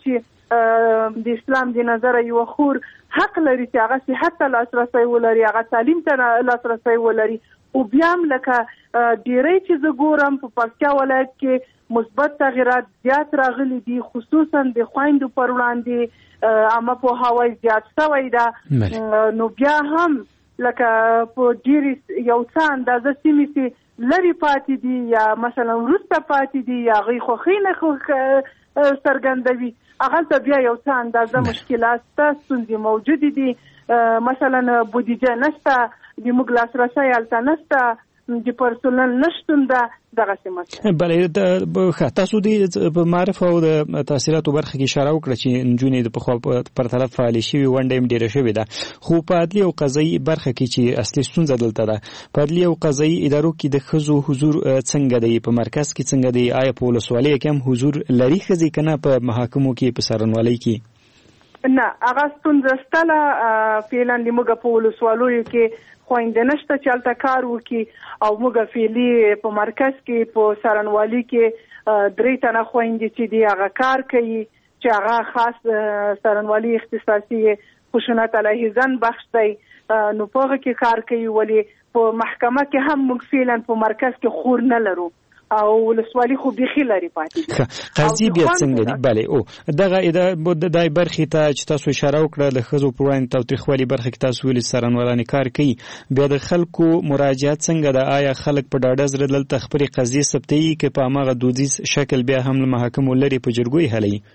چې د اسلام د نظره یو خور حق لري چې هغه صحت ته لاسرسی ولري، هغه تعلیم ته لاسرسی ولري. او بیا هم لکه ډیری چې زه ګورم په پکتیا ولایت کې مثبت تغیرات زیات راغلي دي، خصوصا د خویندو پر وړاندې عامه پوهاوی زیات شوی ده. نو بیا هم لکه په ډېرې یو څه اندازه سیمې چې لرې پاتې دي یا مثلا وروسته پاتې دي یا هغوی خوښۍ نه څرګندوي، هغلته بیا یو څه اندازه مشکلات شته، ستونزې موجودې دي. مثلا بودیجه نشته، د موږ لاسرسی هلته نشته، د پرسونل نشتون ده، دغسې مسله. بله تاسو د معرف او د تحصیلاتو برخه کې اشاره وکړه چې نجونې د پخوا پر طرف فعالې شوي، ونډه یې ډېره شوې ده. خو په عدلي او قضایي برخه کې چې اصلي ستونزه دلته ده، په عدلي او قضایي ادارو کې د ښځو حضور څنګه دی؟ په مرکز کې څنګه دی؟ آیا په ولسوالۍ کې هم حضور لري ښځې که نه په محاکمو کې په څارنوالۍ کې؟ نه، هغه ستونزه شته. فعلا د موږ په ولسوالیو کې خویندې نشته چې هلته کار وکړي، او موږ فعلي په مرکز کې په څارنوالي کې درې تنه خویندې چې دي هغه کار کوي، چې هغه خاص څارنوالي اختصاصي خشونت علیه زن بخش دی، نو په هغه کې کار کوي. ولې په محکمه کې هم موږ فعلا په مرکز کې خور نه لرو او ولسوالي خو بیخي لري پاتې. قاضي بیا څنګه دی؟ بله او دغه د برخې ته چې تاسو اشاره وکړه د ښځو پر وړاندې تاوتریخوالي برخه کې تاسو ویلي څارنوالانې کار کوي، بیا د خلکو مراجعت څنګه ده؟ آیا خلک په ډاډه زړه دلته خپلې قضیې ثبتوي که په هماغه دودیز شکل بیا هم له محاکمو لرې په جرګو یې حلوي؟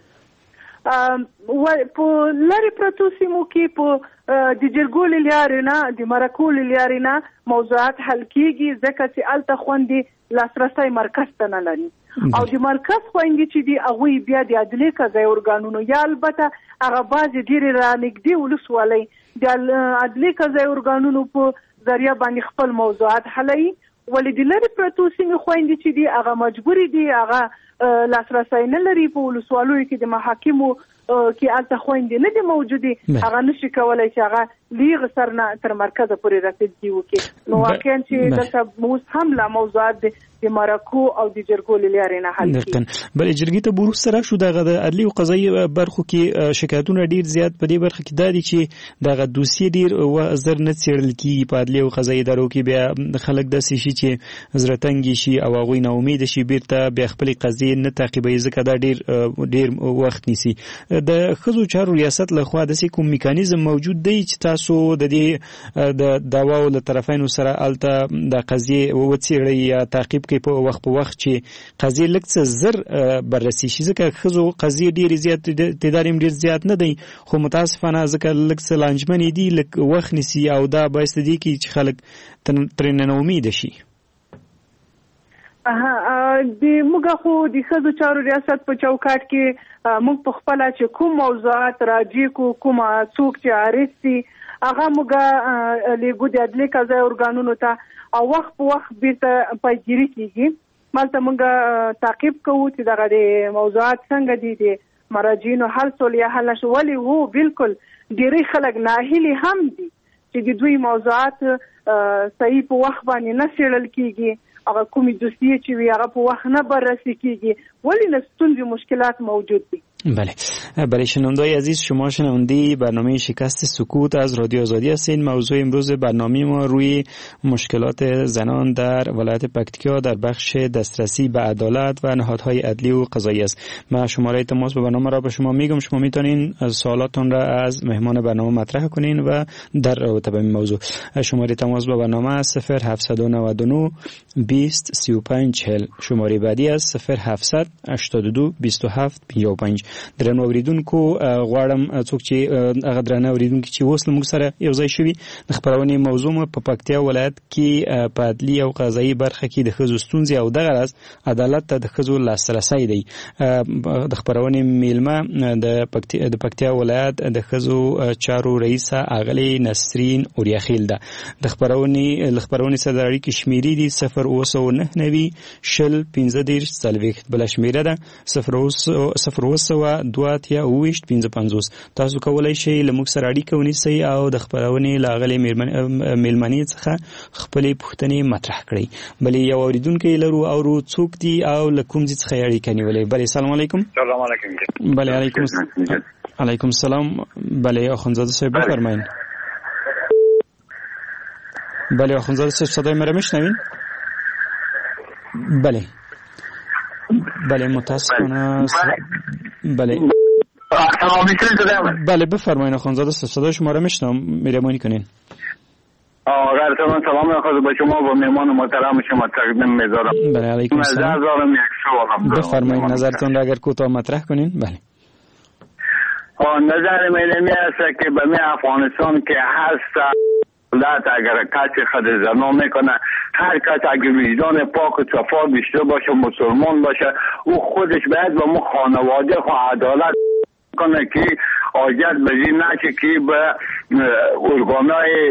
په لرې پرتو سیمو کې په د جرګو له لارې نه، د مرکو له لارې نه موضوعات حل کېږي، ځکه چې هلته خوندې لاسرسی مرکز ته نه لري. او د مرکز خویندې چې دي هغوی بیا د عدلي قضایي ارګانونو یا البته هغه بعضې ډېرې رانږدې ولسوالۍ د عدلي قضایي ارګانونو په ذریعه باندې خپل موضوعات حلوي. ولې د لرې پرتو سیمې خویندې چې دي هغه مجبورې دي، هغه لاسرسی نه لري. په ولسوالیو کې د محاکمو کې هلته خویندې نه دي موجودې، هغه نشي کولی چې هغه لیغ سر نه تر مرکزه پورې رسیدګي وکړي. نو واقعا چې دلته اوس هم لا موضوعات د مرکو او د جرګو له لارې نه حل کېږي. بلې جرګې ته به وروسته راشو، دغه د عدلي او قضایي برخو کې شکایتونه ډېر زیات په دې برخه کې دا دي چې دغه دوسیې ډېر زر نه څېړل کېږي په عدلي او قضایي ادارو کې. بیا خلک داسې شي چې زړه تنګي شي او هغوی ناامیده شي، بیرته بیا خپلې قضیې نه تعقیبوي، ځکه دا ډېر ډېر وخت نیسي. د ښځو چارو ریاست لخوا داسې کوم میکانیزم موجود دی چې تاسو د دې د دعواو له طرفینو سره هلته د قضیې وڅېړئ یا تعقیب کوي په وخت په وخت چې قضیې لږ څه زر بررسي شي؟ ځکه ښځو قضیې ډېرې زیات تعداد یې ډېر زیات نه دی، خو متاسفانه ځکه لږ څه لانجمنې دي، لږ وخت نیسي او دا باعث دی چې خلک ترې ناامیده شي. د موږ خو د ښځو چارو ریاست په چوکاټ کې موږ په خپله چې کوم موضوعات راجع کو، کوم څوک چې عارض سي، هغه موږ لیږو د عدلي قضایي ارګانونو ته او وخت په وخت بیرته پیگیري کېږي. مالته موږ تعقیب کوو چې دغه د موضوعات څنګه دي، د مراجعینو حل سول یا حل نشو. ولې هو بالکل ډېری خلک ناهیلي هم دي چې د دوی موضوعات صحیح په وخت باندې نه څېړل کېږي، هغه کومې دوسیې چې وي هغه په وخت نه بررسي کېږي. ولې نه ستونزې مشکلات موجود دي. بله برای شنونده‌های عزیز، شما شنونده برنامه شکست سکوت از رادیو آزادی هستین. موضوع امروز برنامه ما روی مشکلات زنان در ولایت پکتیکا در بخش دسترسی به عدالت و نهادهای عدلی و قضایی است. من شماره تماس به برنامه را به شما میگم، شما میتونین سوالاتون را از مهمان برنامه مطرح کنین و در رابطه با این موضوع. شماره تماس به برنامه صفر هفتصد و نود و نه بیست سی و پنج چهل. شماره بعدی است صفر هفتصد هشتاد و دو بیست و هفت پنځه و پنځه. درنو اوریدونکو غواړم څوک چې هغه درنه اوریدونکو چې اوس موږ سره یو ځای شوي د خبرونې موضوع مو په پکتیا ولایت کې په عدلي او قضایي برخه کې د ښځو ستونزې او دغه راز عدالت ته د ښځو لاسرسی دی. د خبرونې میلمه د پکتیا د پکتیا ولایت د ښځو چارو رئیسه اغلې نسرین اوریاخیل ده. د خبرونې د خبرونې سره د اړیکې شمیرې دي صفر اوه سوه نهه نوي شل پنځه دېرش څلوېښت. بله شمیره ده صفر اوه سوه دوه اتیا اوه ویشت پنځه پنځوس. تاسو کولی شئ له موږ سره اړیکه ونیسئ او د خپرونې له هغلې میلمنې څخه خپلې پوښتنې مطرح کړئ. بلې یو اورېدونکی لرو او څوک دي او له کوم ځای څخه یې اړیکه نیولې؟ بلې سلام علیکم. سلام علیکم. بلې علیکم علیکم السلام. بلې اخوندزاده صاحب بفرمایید. بله اخوندزاده صاحب صدای مرا میشنوین؟ بله بله متاسفانه بله بله بفرمایید اخوندزاده صاحب صدای شما را میشنوم، مهربانی کنین. آقا سلام خود به شما و مهمان محترم شما تقدیم می‌ذارم. بله علیکم السلام. بفرمایید نظرتون را اگر کوتاه مطرح کنین. بله نظر من این است که به افغانستان که هست دولت اگر کسی خود زنا میکنه، هر کس اگر وجدان پاک و صفا داشته باشه، مسلمان باشه، او خودش باید به مو خانواده خو عدالت کنه که حاجت بجی نشه که به ارگانای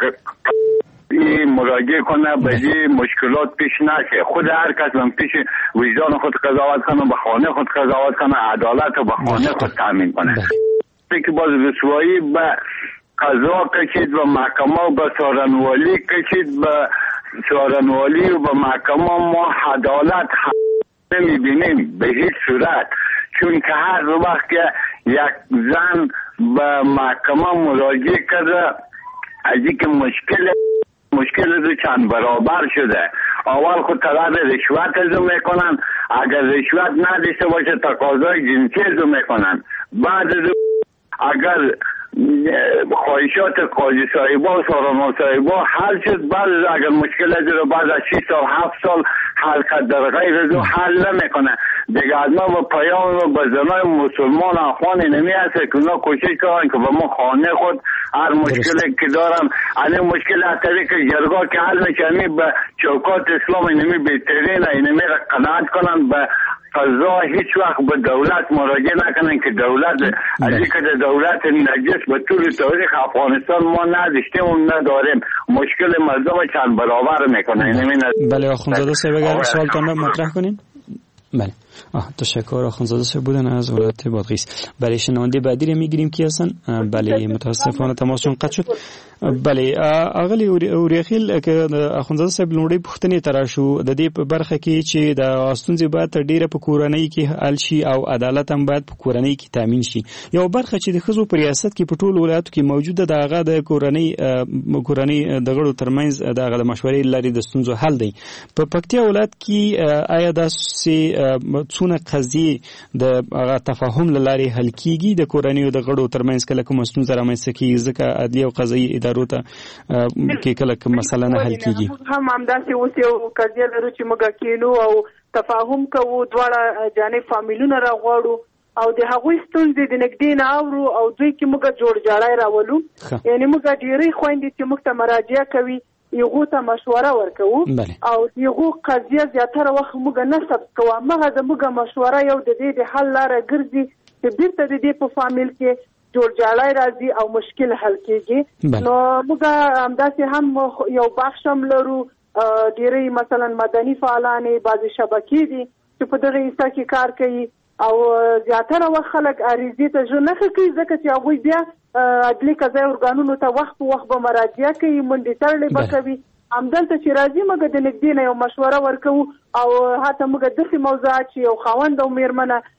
مراجعه کنه، بجی مشکلات پیش نشه. خود هر کس من پیش وجدان خود قضاوت کنه، به خانه خود قضاوت کنه، عدالت رو به خانه خود تامین کنه. که باز رسوایی به قضا کشید و محکمه به سارنوالی کشید، به سارنوالی و به محکمه ما عدالت نمیبینیم به هیچ صورت. چون که هر وقت که یک زن به محکمه مراجعه کرده، از اینکه مشکل مشکل رو چند برابر شده. اول خود طلب رشوت رو میکنن، اگر رشوت نداشته باشه تقاضای جنسی رو میکنن. بعد اگر خواهشات قاضی صاحبا و سارنوا صاحبا حل شد، بعد اگر مشکل از رو بعد از شش سال هفت سال حل کرد در غیر رو حل نمیکنه دیگه. از ما با پیام و با زنای مسلمان افغان نمی هست که اونا کوشش کنن که با ما خانه خود هر مشکلی که دارن، این مشکل از طریق جرگاه که حل میشه به چوکات اسلام اینمی بهترین اینمی را قناعت کنن، به قضا هیچ وقت به دولت مراجعه نکنن که دولت از اینکه دولت نجس به طول تاریخ افغانستان ما نداشتیم و نداریم، مشکل مردم چند برابر میکنه. بله آخوندزاده صاحب اگر سوالتان مطرح کنین. بله آه تشکر. آخوندزاده صاحب بودن از ولایت بادغیس. برای شنونده بعدی رو میگیریم کی هستن؟ بله متاسفانه تماسشون قطع شد. بله اغلی اوریاخیل که آخوندزاده صاحب لومړی پوښتنې ته راشو د دې په برخه کې چې د ستونزې باید تر ډیره په کورنۍ کې حل شي او عدالت هم باید په کورنۍ کې تامین شي. یو برخه چې د ښځو په ریاست کې په ټولو ولایتو کې موجوده ده هغه د کورنۍ کورنۍ د غړو ترمنځ دغه د مشورې لري د ستونزو حل دی. په پکتیا ولایت کې آیا داسې څونه قضیې د هغه تفاهم له لارې حل کیږي د کورنۍ د غړو ترمنځ کله کومه ستونزه رامنځته کیږي؟ ځکه عدلي او قضایي ادارو ته کې کله کوم مسله نه حل کیږي. هم همداسې اوس یو قضیه لرو چې موږ کینو او تفاهم کوو، دواړه جانب فامیلونه راغواړو او د هغوی ستونزې د نږدې نه اورو او دوی کې موږ جوړ جاړی راولو. یعنی موږ ډېرې خویندې چې موږ ته مراجعه کوي یغو ته مشوره ورکوو او یغو قضیه زیاتره وخت موږ نه ثبت کوو، همغه زموږ مشوره یو د دې د حل لاره ګرځي چې بیرته د دې په فامیل کې جوړ جاړی راځي او مشکل حل کېږي. نو موږ همداسې هم یو بخش هم لرو، ډېرې مثلا مدني فعالانې بعضې شبکې دي چې په دغه حصه کې کار کوي او زیاتره وخت خلک عریضې ته ژر نښه کوي ځکه چې هغوی بیا عدلي قضایي ارګانونو ته وخت په وخت به مراجعه کوي، منډې تړلې به کوي. همدلته چې راځي موږ د نږدې نه یو مشوره ورکوو او حتی موږ داسې موضوعات چې یو خاوند او مېرمنه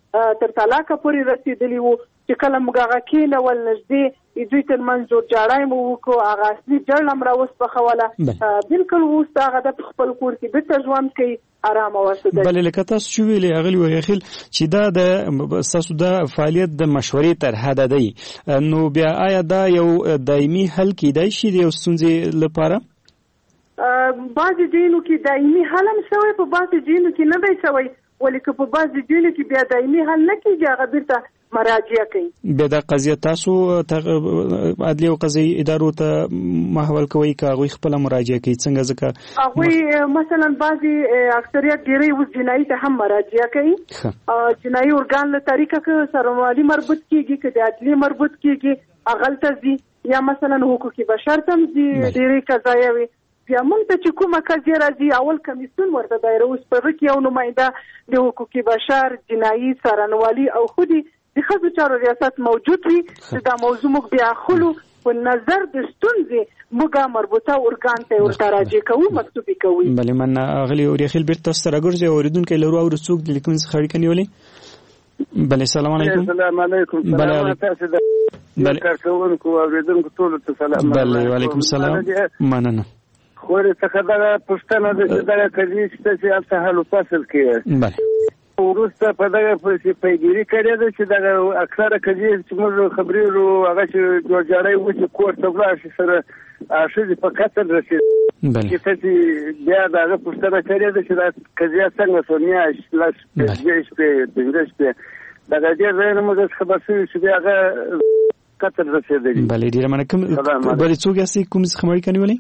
تر طلاق پورې رسیدلی وو چې کله موږ هغه کېنول نږدې دوی ترمنځ جوړ جاړی مو وکړو هغه اصلي جړ هم راوسپخوله بلکل وروسته هغه د خپل کور کې بېرته ژوند کوي ارامه اوسېدل. بلې لکه تاسو چې ویلې اغلې وریخیل چې دا د ستاسو د فعالیت د مشورې تر حده دی نو بیا آیا دا یو دایمي حل کیدای شي د یو ستونزې لپاره؟ بعضې ځایونو کې دایمي حل هم شوی په بعضې ځایونو کې نه دی شوی ولې که په بعضې ځایونو کې بیا دایمي حل نه کېږي هغه بیرته مراجعه کوي. بیا دا قضیه تاسو عدلیه او قضایي ادارو ته محول کوئ که هغوی خپله مراجعه کوي څنګه؟ ځکه هغوی مثلا بعضې اکثریت ډېری اوس جنایي ته هم مراجعه کوي جنایي ارګان له طریقه که سرمالي مربوط کېږي که د عدلیې مربوط کېږي هغلته ځي یا مثلا حقوقي بشر ته هم ځي ډېرې قضایه وي. بیا موږ ته چې کومه قضیه راځي اول کمیسیون ورته دایره اوس په هغه کې یو نماینده د حقوقي بشر جنایي څارنوالي او خودي د ښځو چارو ریاست موجود وي چې دا موضوع موږ بیا اخلو په نظر د ستونزې موږ مربوطه ارګان ته ورته راجع کوو مکتوبي کوو. بلې من اغلې اورېخیل بیرته تاسو ته راګرځي اورېدونکی لرو او څوک د لیکونې څخه اړیکه نیولې؟ بلې سلام علیکم. سلام علیکم. سلام تاسو د کارکوونکو او اورېدونکو ټولو ته سلام. بلې وعلیکم سلام. مننه. خورې څخه دغه پوښتنه ده چې دغه قضیې چې تاسې هلته حل و فصل کې بله وروسته په دغه پسې پیګیري کړې ده چې دغه اکثره قضیې چې موږ خبرېږو هغه چې جوړجاړی وشي کور ته ولاړ شي سره ښځې په قتل رسېد چې تاسې بیا د هغه پوښتنه کړې ده چې دا قضیه څنګه شوه میاشت لس شپې دوې شپې پنځه شپې دغه ډېر ځایونه موږ داسې خبر شوي چې بیا هغه قتل رسېدلي. بلې ډېره مننه. کوم بلې څوک یاستئ کوم څخه اړیکه نیولې؟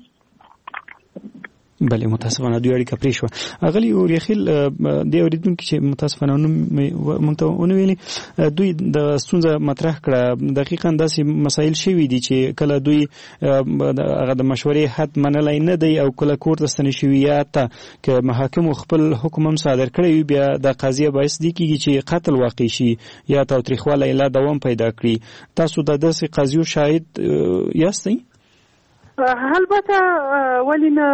بله متاسفانه دوی اړیکه پرې شوه. اغلې اورېخیل دې اورېدونکي چې متاسفانه نوم موږ ته ونه ویلې دوی د ستونزه مطرح کړه دقیقا داسې مسایل شوي دي چې کله دوی هغه د مشورې حد منلی نه دی او کله کور ته ستنې شوي یا ته که محاکمو خپل حکم هم صادر کړی وي بیا د قضیه باعث دی کېږي چې قتل واقع شي یا تاوتریخوالی لا دوام پیدا کړي. تاسو د داسې قضیو شاهد یاستئ؟ البته ولې نه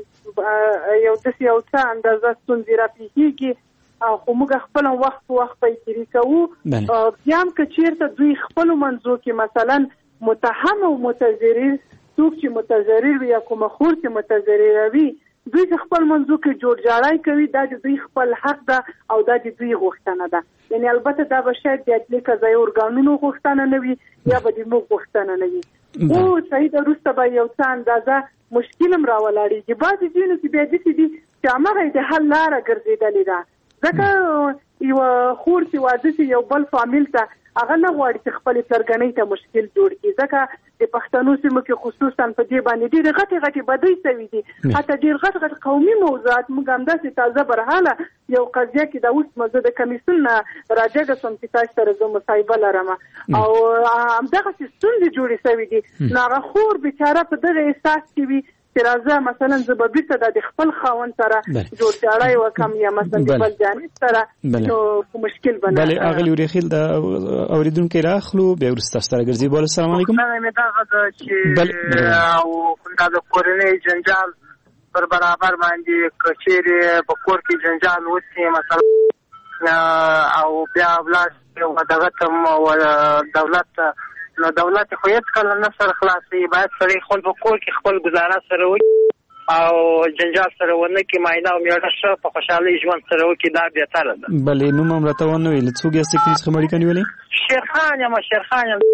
یو داسې یو څه اندازه ستونزې راپېښېږي خو موږ خپل وخت په وخت پیګیري کوو. بیا هم که چېرته دوی خپلو منځو کې مثلا متهم او متضرر څوک چې متضرر وي یا کومه خور چې متضرره وي دوی چې خپل منځو کې جوړجاړی کوي دا د دوی خپل حق ده او دا د دوی غوښتنه ده. یعنې البته دا به شاید د عدلي قضایي ارګانونو غوښتنه نه وي یا به د موږ غوښتنه نه وي. خو صحیح ده وروسته به یو څه اندازه مشکل هم راولاړېږي. بعضې ځایونو کې بیا داسې دي چې همغه د حل لاره ګرځېدلې ده ځکه یوه خور چې واده شي یو بل فامیل ته هغه نه غواړي چې خپلې پلرګنۍ ته مشکل جوړ کړي ځکه د پښتنو سیمو کې خصوصا په دې باندې ډېرې غټې غټې بدۍ شوي دي حتی ډېر غټ غټ قومي موضوعات موږ همداسې تازه برحاله یو قضیه کې دا اوس مزه د کمیسیون نه راجګه شوم چې تاسو سره زه مصاحبه لرم او همدغسې ستونزې جوړې شوي دي نو هغه خور بیچاره په دغه احساس کې وي چې راځه مثلا زه به بیرته د خپل خاوند سره جوړجاړی وکړم یا مثلا د بل جانب سره نو په مشکل به نه. بلې اغلې اورېخیل د اورېدونکي راخلو بیا وروسته تاسو ته راګرځي. بله السلام علیکم. مې دغه ده چې او دا د کورنۍ جنجال پر برابر باندې که چیرې په کور کې جنجال وشي مثلا او بیا ولاړ دغه ته دولت نو دولت خو هیڅ کله نه سره خلاصوي باید سړی خپل په کور کې خپل ګزاره سره وکړي او جنجال سره ونه کړي معاینه او میړه ښه په خوشحالۍ ژوند سره وکړي دا بهتره ده. بلې نوم هم راته ونه ویل څوک یاستئ کوم څخه اړیکه نیولې؟ شیرخان یم شیرخان یم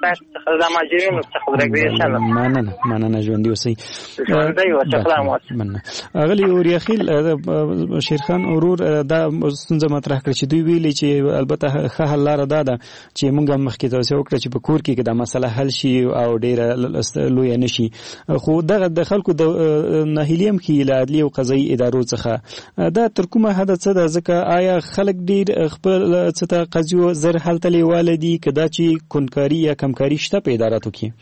د ماجرینو څخه درګوي. مننه مننه ژوندي اوسئ. ژوندي اوسئ. سلام مننه. اغلې اورېخیل شیرخان ورور دا ستونزه مطرح کړه چې دوی ویلي چې البته ښه حل لاره دا ده چې موږ هم مخکې توصیه وکړه چې په کور کې دا مسله حل شي او ډېره لویه نه شي خو دغه د خلکو د ناهیلي هم ښیي له عدلي او قضایي ادارو څخه دا تر کومه حده څه ده ځکه آیا خلک ډېر خپل څه ته قضیو زر حل ته لیواله دي که دا چې کونکاري یا کمکاري شته په اداراتو کې؟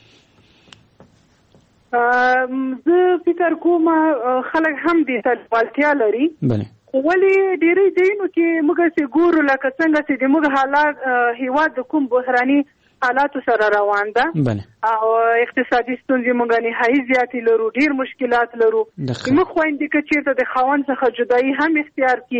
زه فکر کوم خلک هم دې ته لیوالتیا لري ولې ډېری ځایونو کې موږ چې ګورو لکه څنګه چې د موږ حالات هېواد د کوم بحراني حالاتو سره روان ده او اقتصادي ستونزې موږ نهایي زیاتې لرو ډېر مشکلات لرو موږ خویندې که چېرته د خاوند څخه جدایي هم اختیار کړي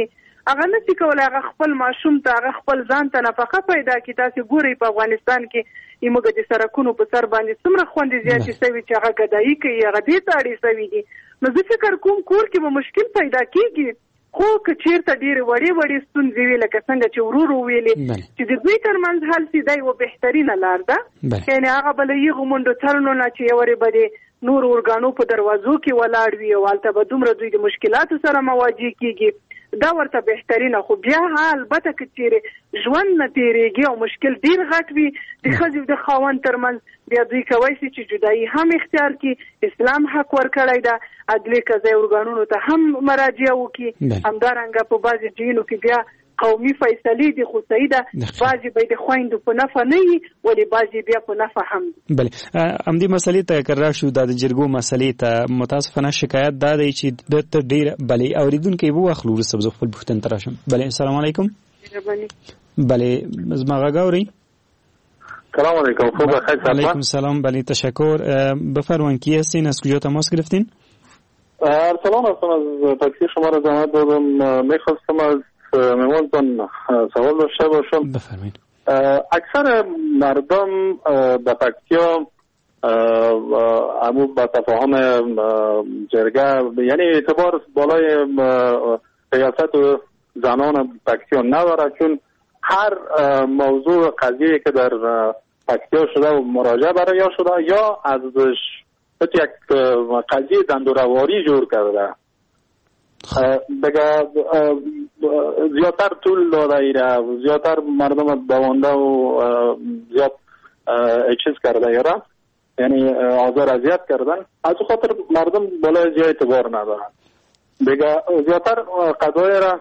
هغه نشي کولای هغه خپل ماشوم ته هغه خپل ځان ته نفقه پیدا کړي. تاسو ګورئ په افغانستان کې ایموږ د سرکونو په سر باندې څومره خوندې زیاتې شوي چې هغه ګدایي کوي، هغه دې ته اړې شوي دي. نو زه فکر کوم کور کې به مشکل پیدا کېږي، خو که چېرته ډېرې وړې وړې ستونزې وي لکه څنګه چې ورور وویلې چې د دوی ترمنځ حل سي، دا یوه بهترینه لار ده. یعنې هغه به له هغو منډو ترنو نه چې یورې به د نور ارګانو په دروازو کې ولاړ وي او هلته به دومره دوی د مشکلاتو سره مواجه کېږي، دا ورته بهترینه. خو بیا البته که چیرې ژوند نه تېرېږي او مشکل ډېر غټ وي د ښځې او د خاوند ترمنځ، بیا دوی کولی شي چې جدایي هم اختیار کړي. اسلام حق ورکړی ده عدلي قضایي ارګانونو ته هم مراجعه وکړي. همدارنګه په بعضې ځایونو کې بیا قومي فیصلې دي، خو صحیح ده بعضې به د خویندو په نفع نه وي ولې بعضې بیا په نفع هم دي. بلې همدې مسلې ته که راشو دا د جرګو مسلې ته متاسفانه شکایت دا دی چې دته ډېر بلې اورېدونکی به واخلو وروسته به زه خپل پوښتنې ته راشم. بلې السلام علیکم. بلې زما غږ اورئ؟ سلام علیکم. خوب بخیر. علیکم سلام. بله تشکر. بفرمایید کی هستین، از کجا تماس گرفتین؟ ارسلان هستم از تاکسی شما را زحمت دادم. میخواستم از مهمانتان سوال داشته باشم. بفرمایید. اکثر مردم به پکتیا امو به تفاهم جرگه یعنی اعتبار بالای ریاست و زنان پکتیا نداره، چون هر موضوع قضیه که در پکتیا شده و مراجعه برای یا شده یا ازش یک قضیه دندورواری جور کرده بگه زیادتر طول داده ایره، زیادتر مردم دوانده و زیاد چیز کرده ایره، یعنی آزار اذیت کردن. از خاطر مردم بالای زیاد اعتبار ندارن. بگه زیادتر قضایه را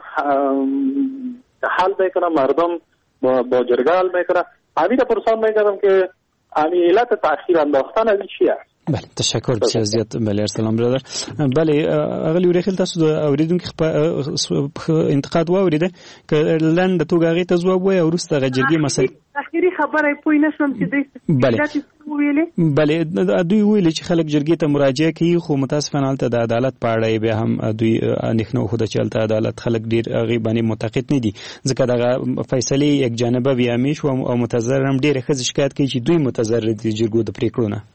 حل میکنه مردم با, با جرگه حل میکنه. همین پرسان میکردم که همین علت تأخیر انداختن از چی است؟ بله تشکر بسیار زیاد. بله ارسلان برادر. بله اغلی وریخل تاسو د اوریدونکو انتقاد واوریده که لاند توګه هغې ته ځواب وایي او وروسته هغه جرګې مسلې اخري خبره یې پوه نه شوم چې دوی بله بله دوی ویلي چې خلک جرګې ته مراجعه کوي، خو متاسفانه هلته د عدالت په اړه بیا هم دوی اندېښنه وښوده چې هلته عدالت خلک ډېر هغې باندې معتقد نه دي، ځکه دغه فیصلې یکجانبه وي همیش او متضرر هم ډېرې ښځې شکایت کوي چې دوی متضرر دي جرګو د پرېکړو نه.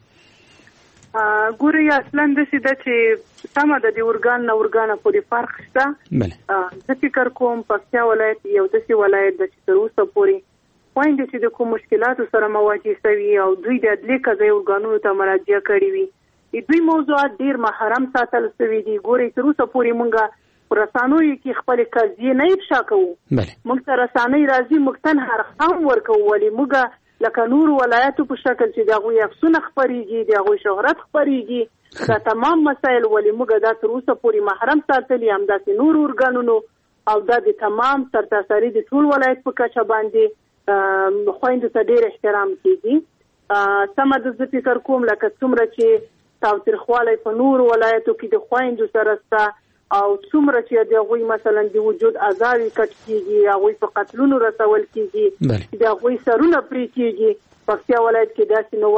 ګورئ اصلا داسې ده چې سمه ده د ارګان نه ارګانه پورې فرق شته. زه فکر کوم پکتیا ولایت یو داسې ولایت ده چې تر اوسه پورې خویندې چې د کوم مشکلاتو سره مواجه شوي او دوی د عدلي قضایي ارګانونو ته مراجعه کړې وي، دوی موضوعات ډېر محرم ساتل شوي دي. ګورئ تر اوسه پورې مونږ په رسنیو کې خپلې قضیې نه افشا کوو. مونږ ته رسنۍ راځي موږ تنها رقم ورکوو، ولې موږ لکه نور ولایاتو په شکل چې د هغوی عکسونه خپرېږي، د هغوی شهرت خپرېږي، دا تمام مسایل ولې موږ دا تر اوسه پورې محرم ساتلي. همداسې نور ارګانونو او دا د تمام سرتاسري د ټول ولایت په کچه باندې خویندو ته ډېر احترام کېږي. سمه ده زه فکر کوم لکه څومره چې تاوتریخوالی په نورو ولایتو کې د خویندو سره شته او څومره چې د هغوی مثلا د وجود اعضاوې کټ کېږي، هغوی په قتلونو رسول کېږي، د هغوی سرونه پرې کېږي. پکتیا ولایت کې داسې نو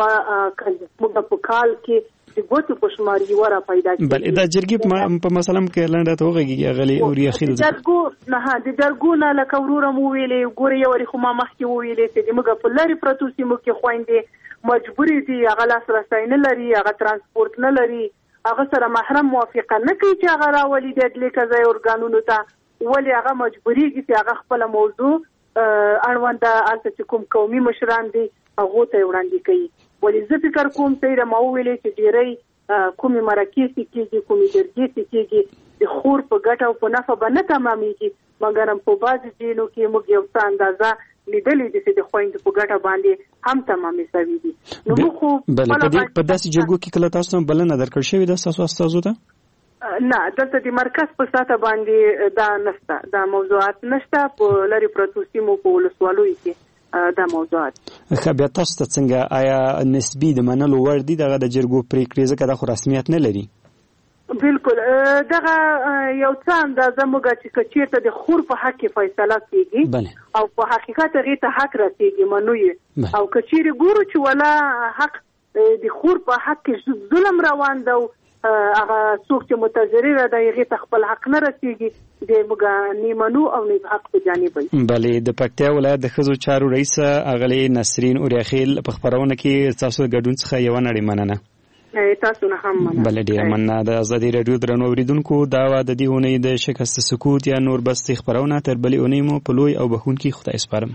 موږ په کال کې د ګوتو په شمار یوه را پیدا کېږي. بله دا جرګې په مثلا کې لنډه ته وغږېږي اغلې اوري د جرګو نه د جرګو نه لکه وروره مو ویلې ګورې یو وارې خو ما مخکې وویلې چې د موږ په لرې پرتو سیمو کې خویندې مجبورې دي، هغه لاسرسی نه لري، هغه ترانسپورت نه لري، هغه سره محرم موافقه نه کوي چې هغه راولي د عدلي قضایي ارګانونو ته، ولې هغه مجبورېږي چې هغه خپله موضوع اړونده هلته چې کوم قومي مشران دي هغو ته یې وړاندې کوي. ولې زه فکر کوم څه ما وویلې چې ډېری کومې مرکې چې کېږي، کومې جرګې چې کېږي د خور په ګټه او په نفع به نه تمامېږي، مګر هم په بعضې ځایونو کې موږ یو څه اندازه لیدلې دي چې د خویندو په ګټه باندې هم تمامې شوي دي. نو موږ خو په داسې جرګو کې کله تاسو ته بلنه درکړل شوې ده ستاسو استازو ته؟ نه، دلته د مرکز په سطحه باندې دا نشته، دا موضوعات نشته. په لرې پرتو سیمو په ولسوالیو کې دا موضوعات. ښه بیا تاسو ته څنګه آیا نسبي د منلو وړ دي دغه د جرګو پرېکړې، ځکه دا خو رسمیت نه لري؟ بالکل دغه یو څه اندازه موږ چې که چېرته د خور په حق کې فیصله کېږي او په حقیقت هغې ته حق رسېږي منو یې، او که چېرې ګورو چې ولا حق د خور په حق کې ظلم روان ده او هغه څوک چې متضرر ده هغه ته خپل حق نه رسیږي د موږ نیمنو او نه حق په جانب وي. بلې د پکتیا ولایت د ښځو چارو رئیس اغلې نسرین اوریاخیل په خبرونه کې تاسو ګډون څخه یو نړۍ مننه. تاسو نه هم مننه. بلې ډیره مننه. د ازادي رادیو درنو اوریدونکو دا و د دې اونۍ د شکست سکوت یا نور بستي خبرونه تر بلې اونۍ مو په لوی او بخونکي خدای سپارم.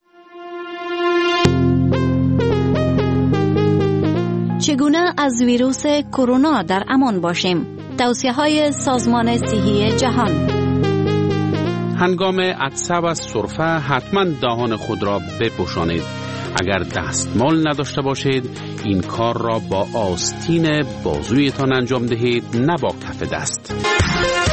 چگونه از ویروس کرونا در امان باشیم؟ توصیه‌های سازمان صحی جهان. هنگام عطسه و سرفه حتما دهان خود را بپوشانید. اگر دستمال نداشته باشید این کار را با آستین بازویتان انجام دهید، نه با کف دست.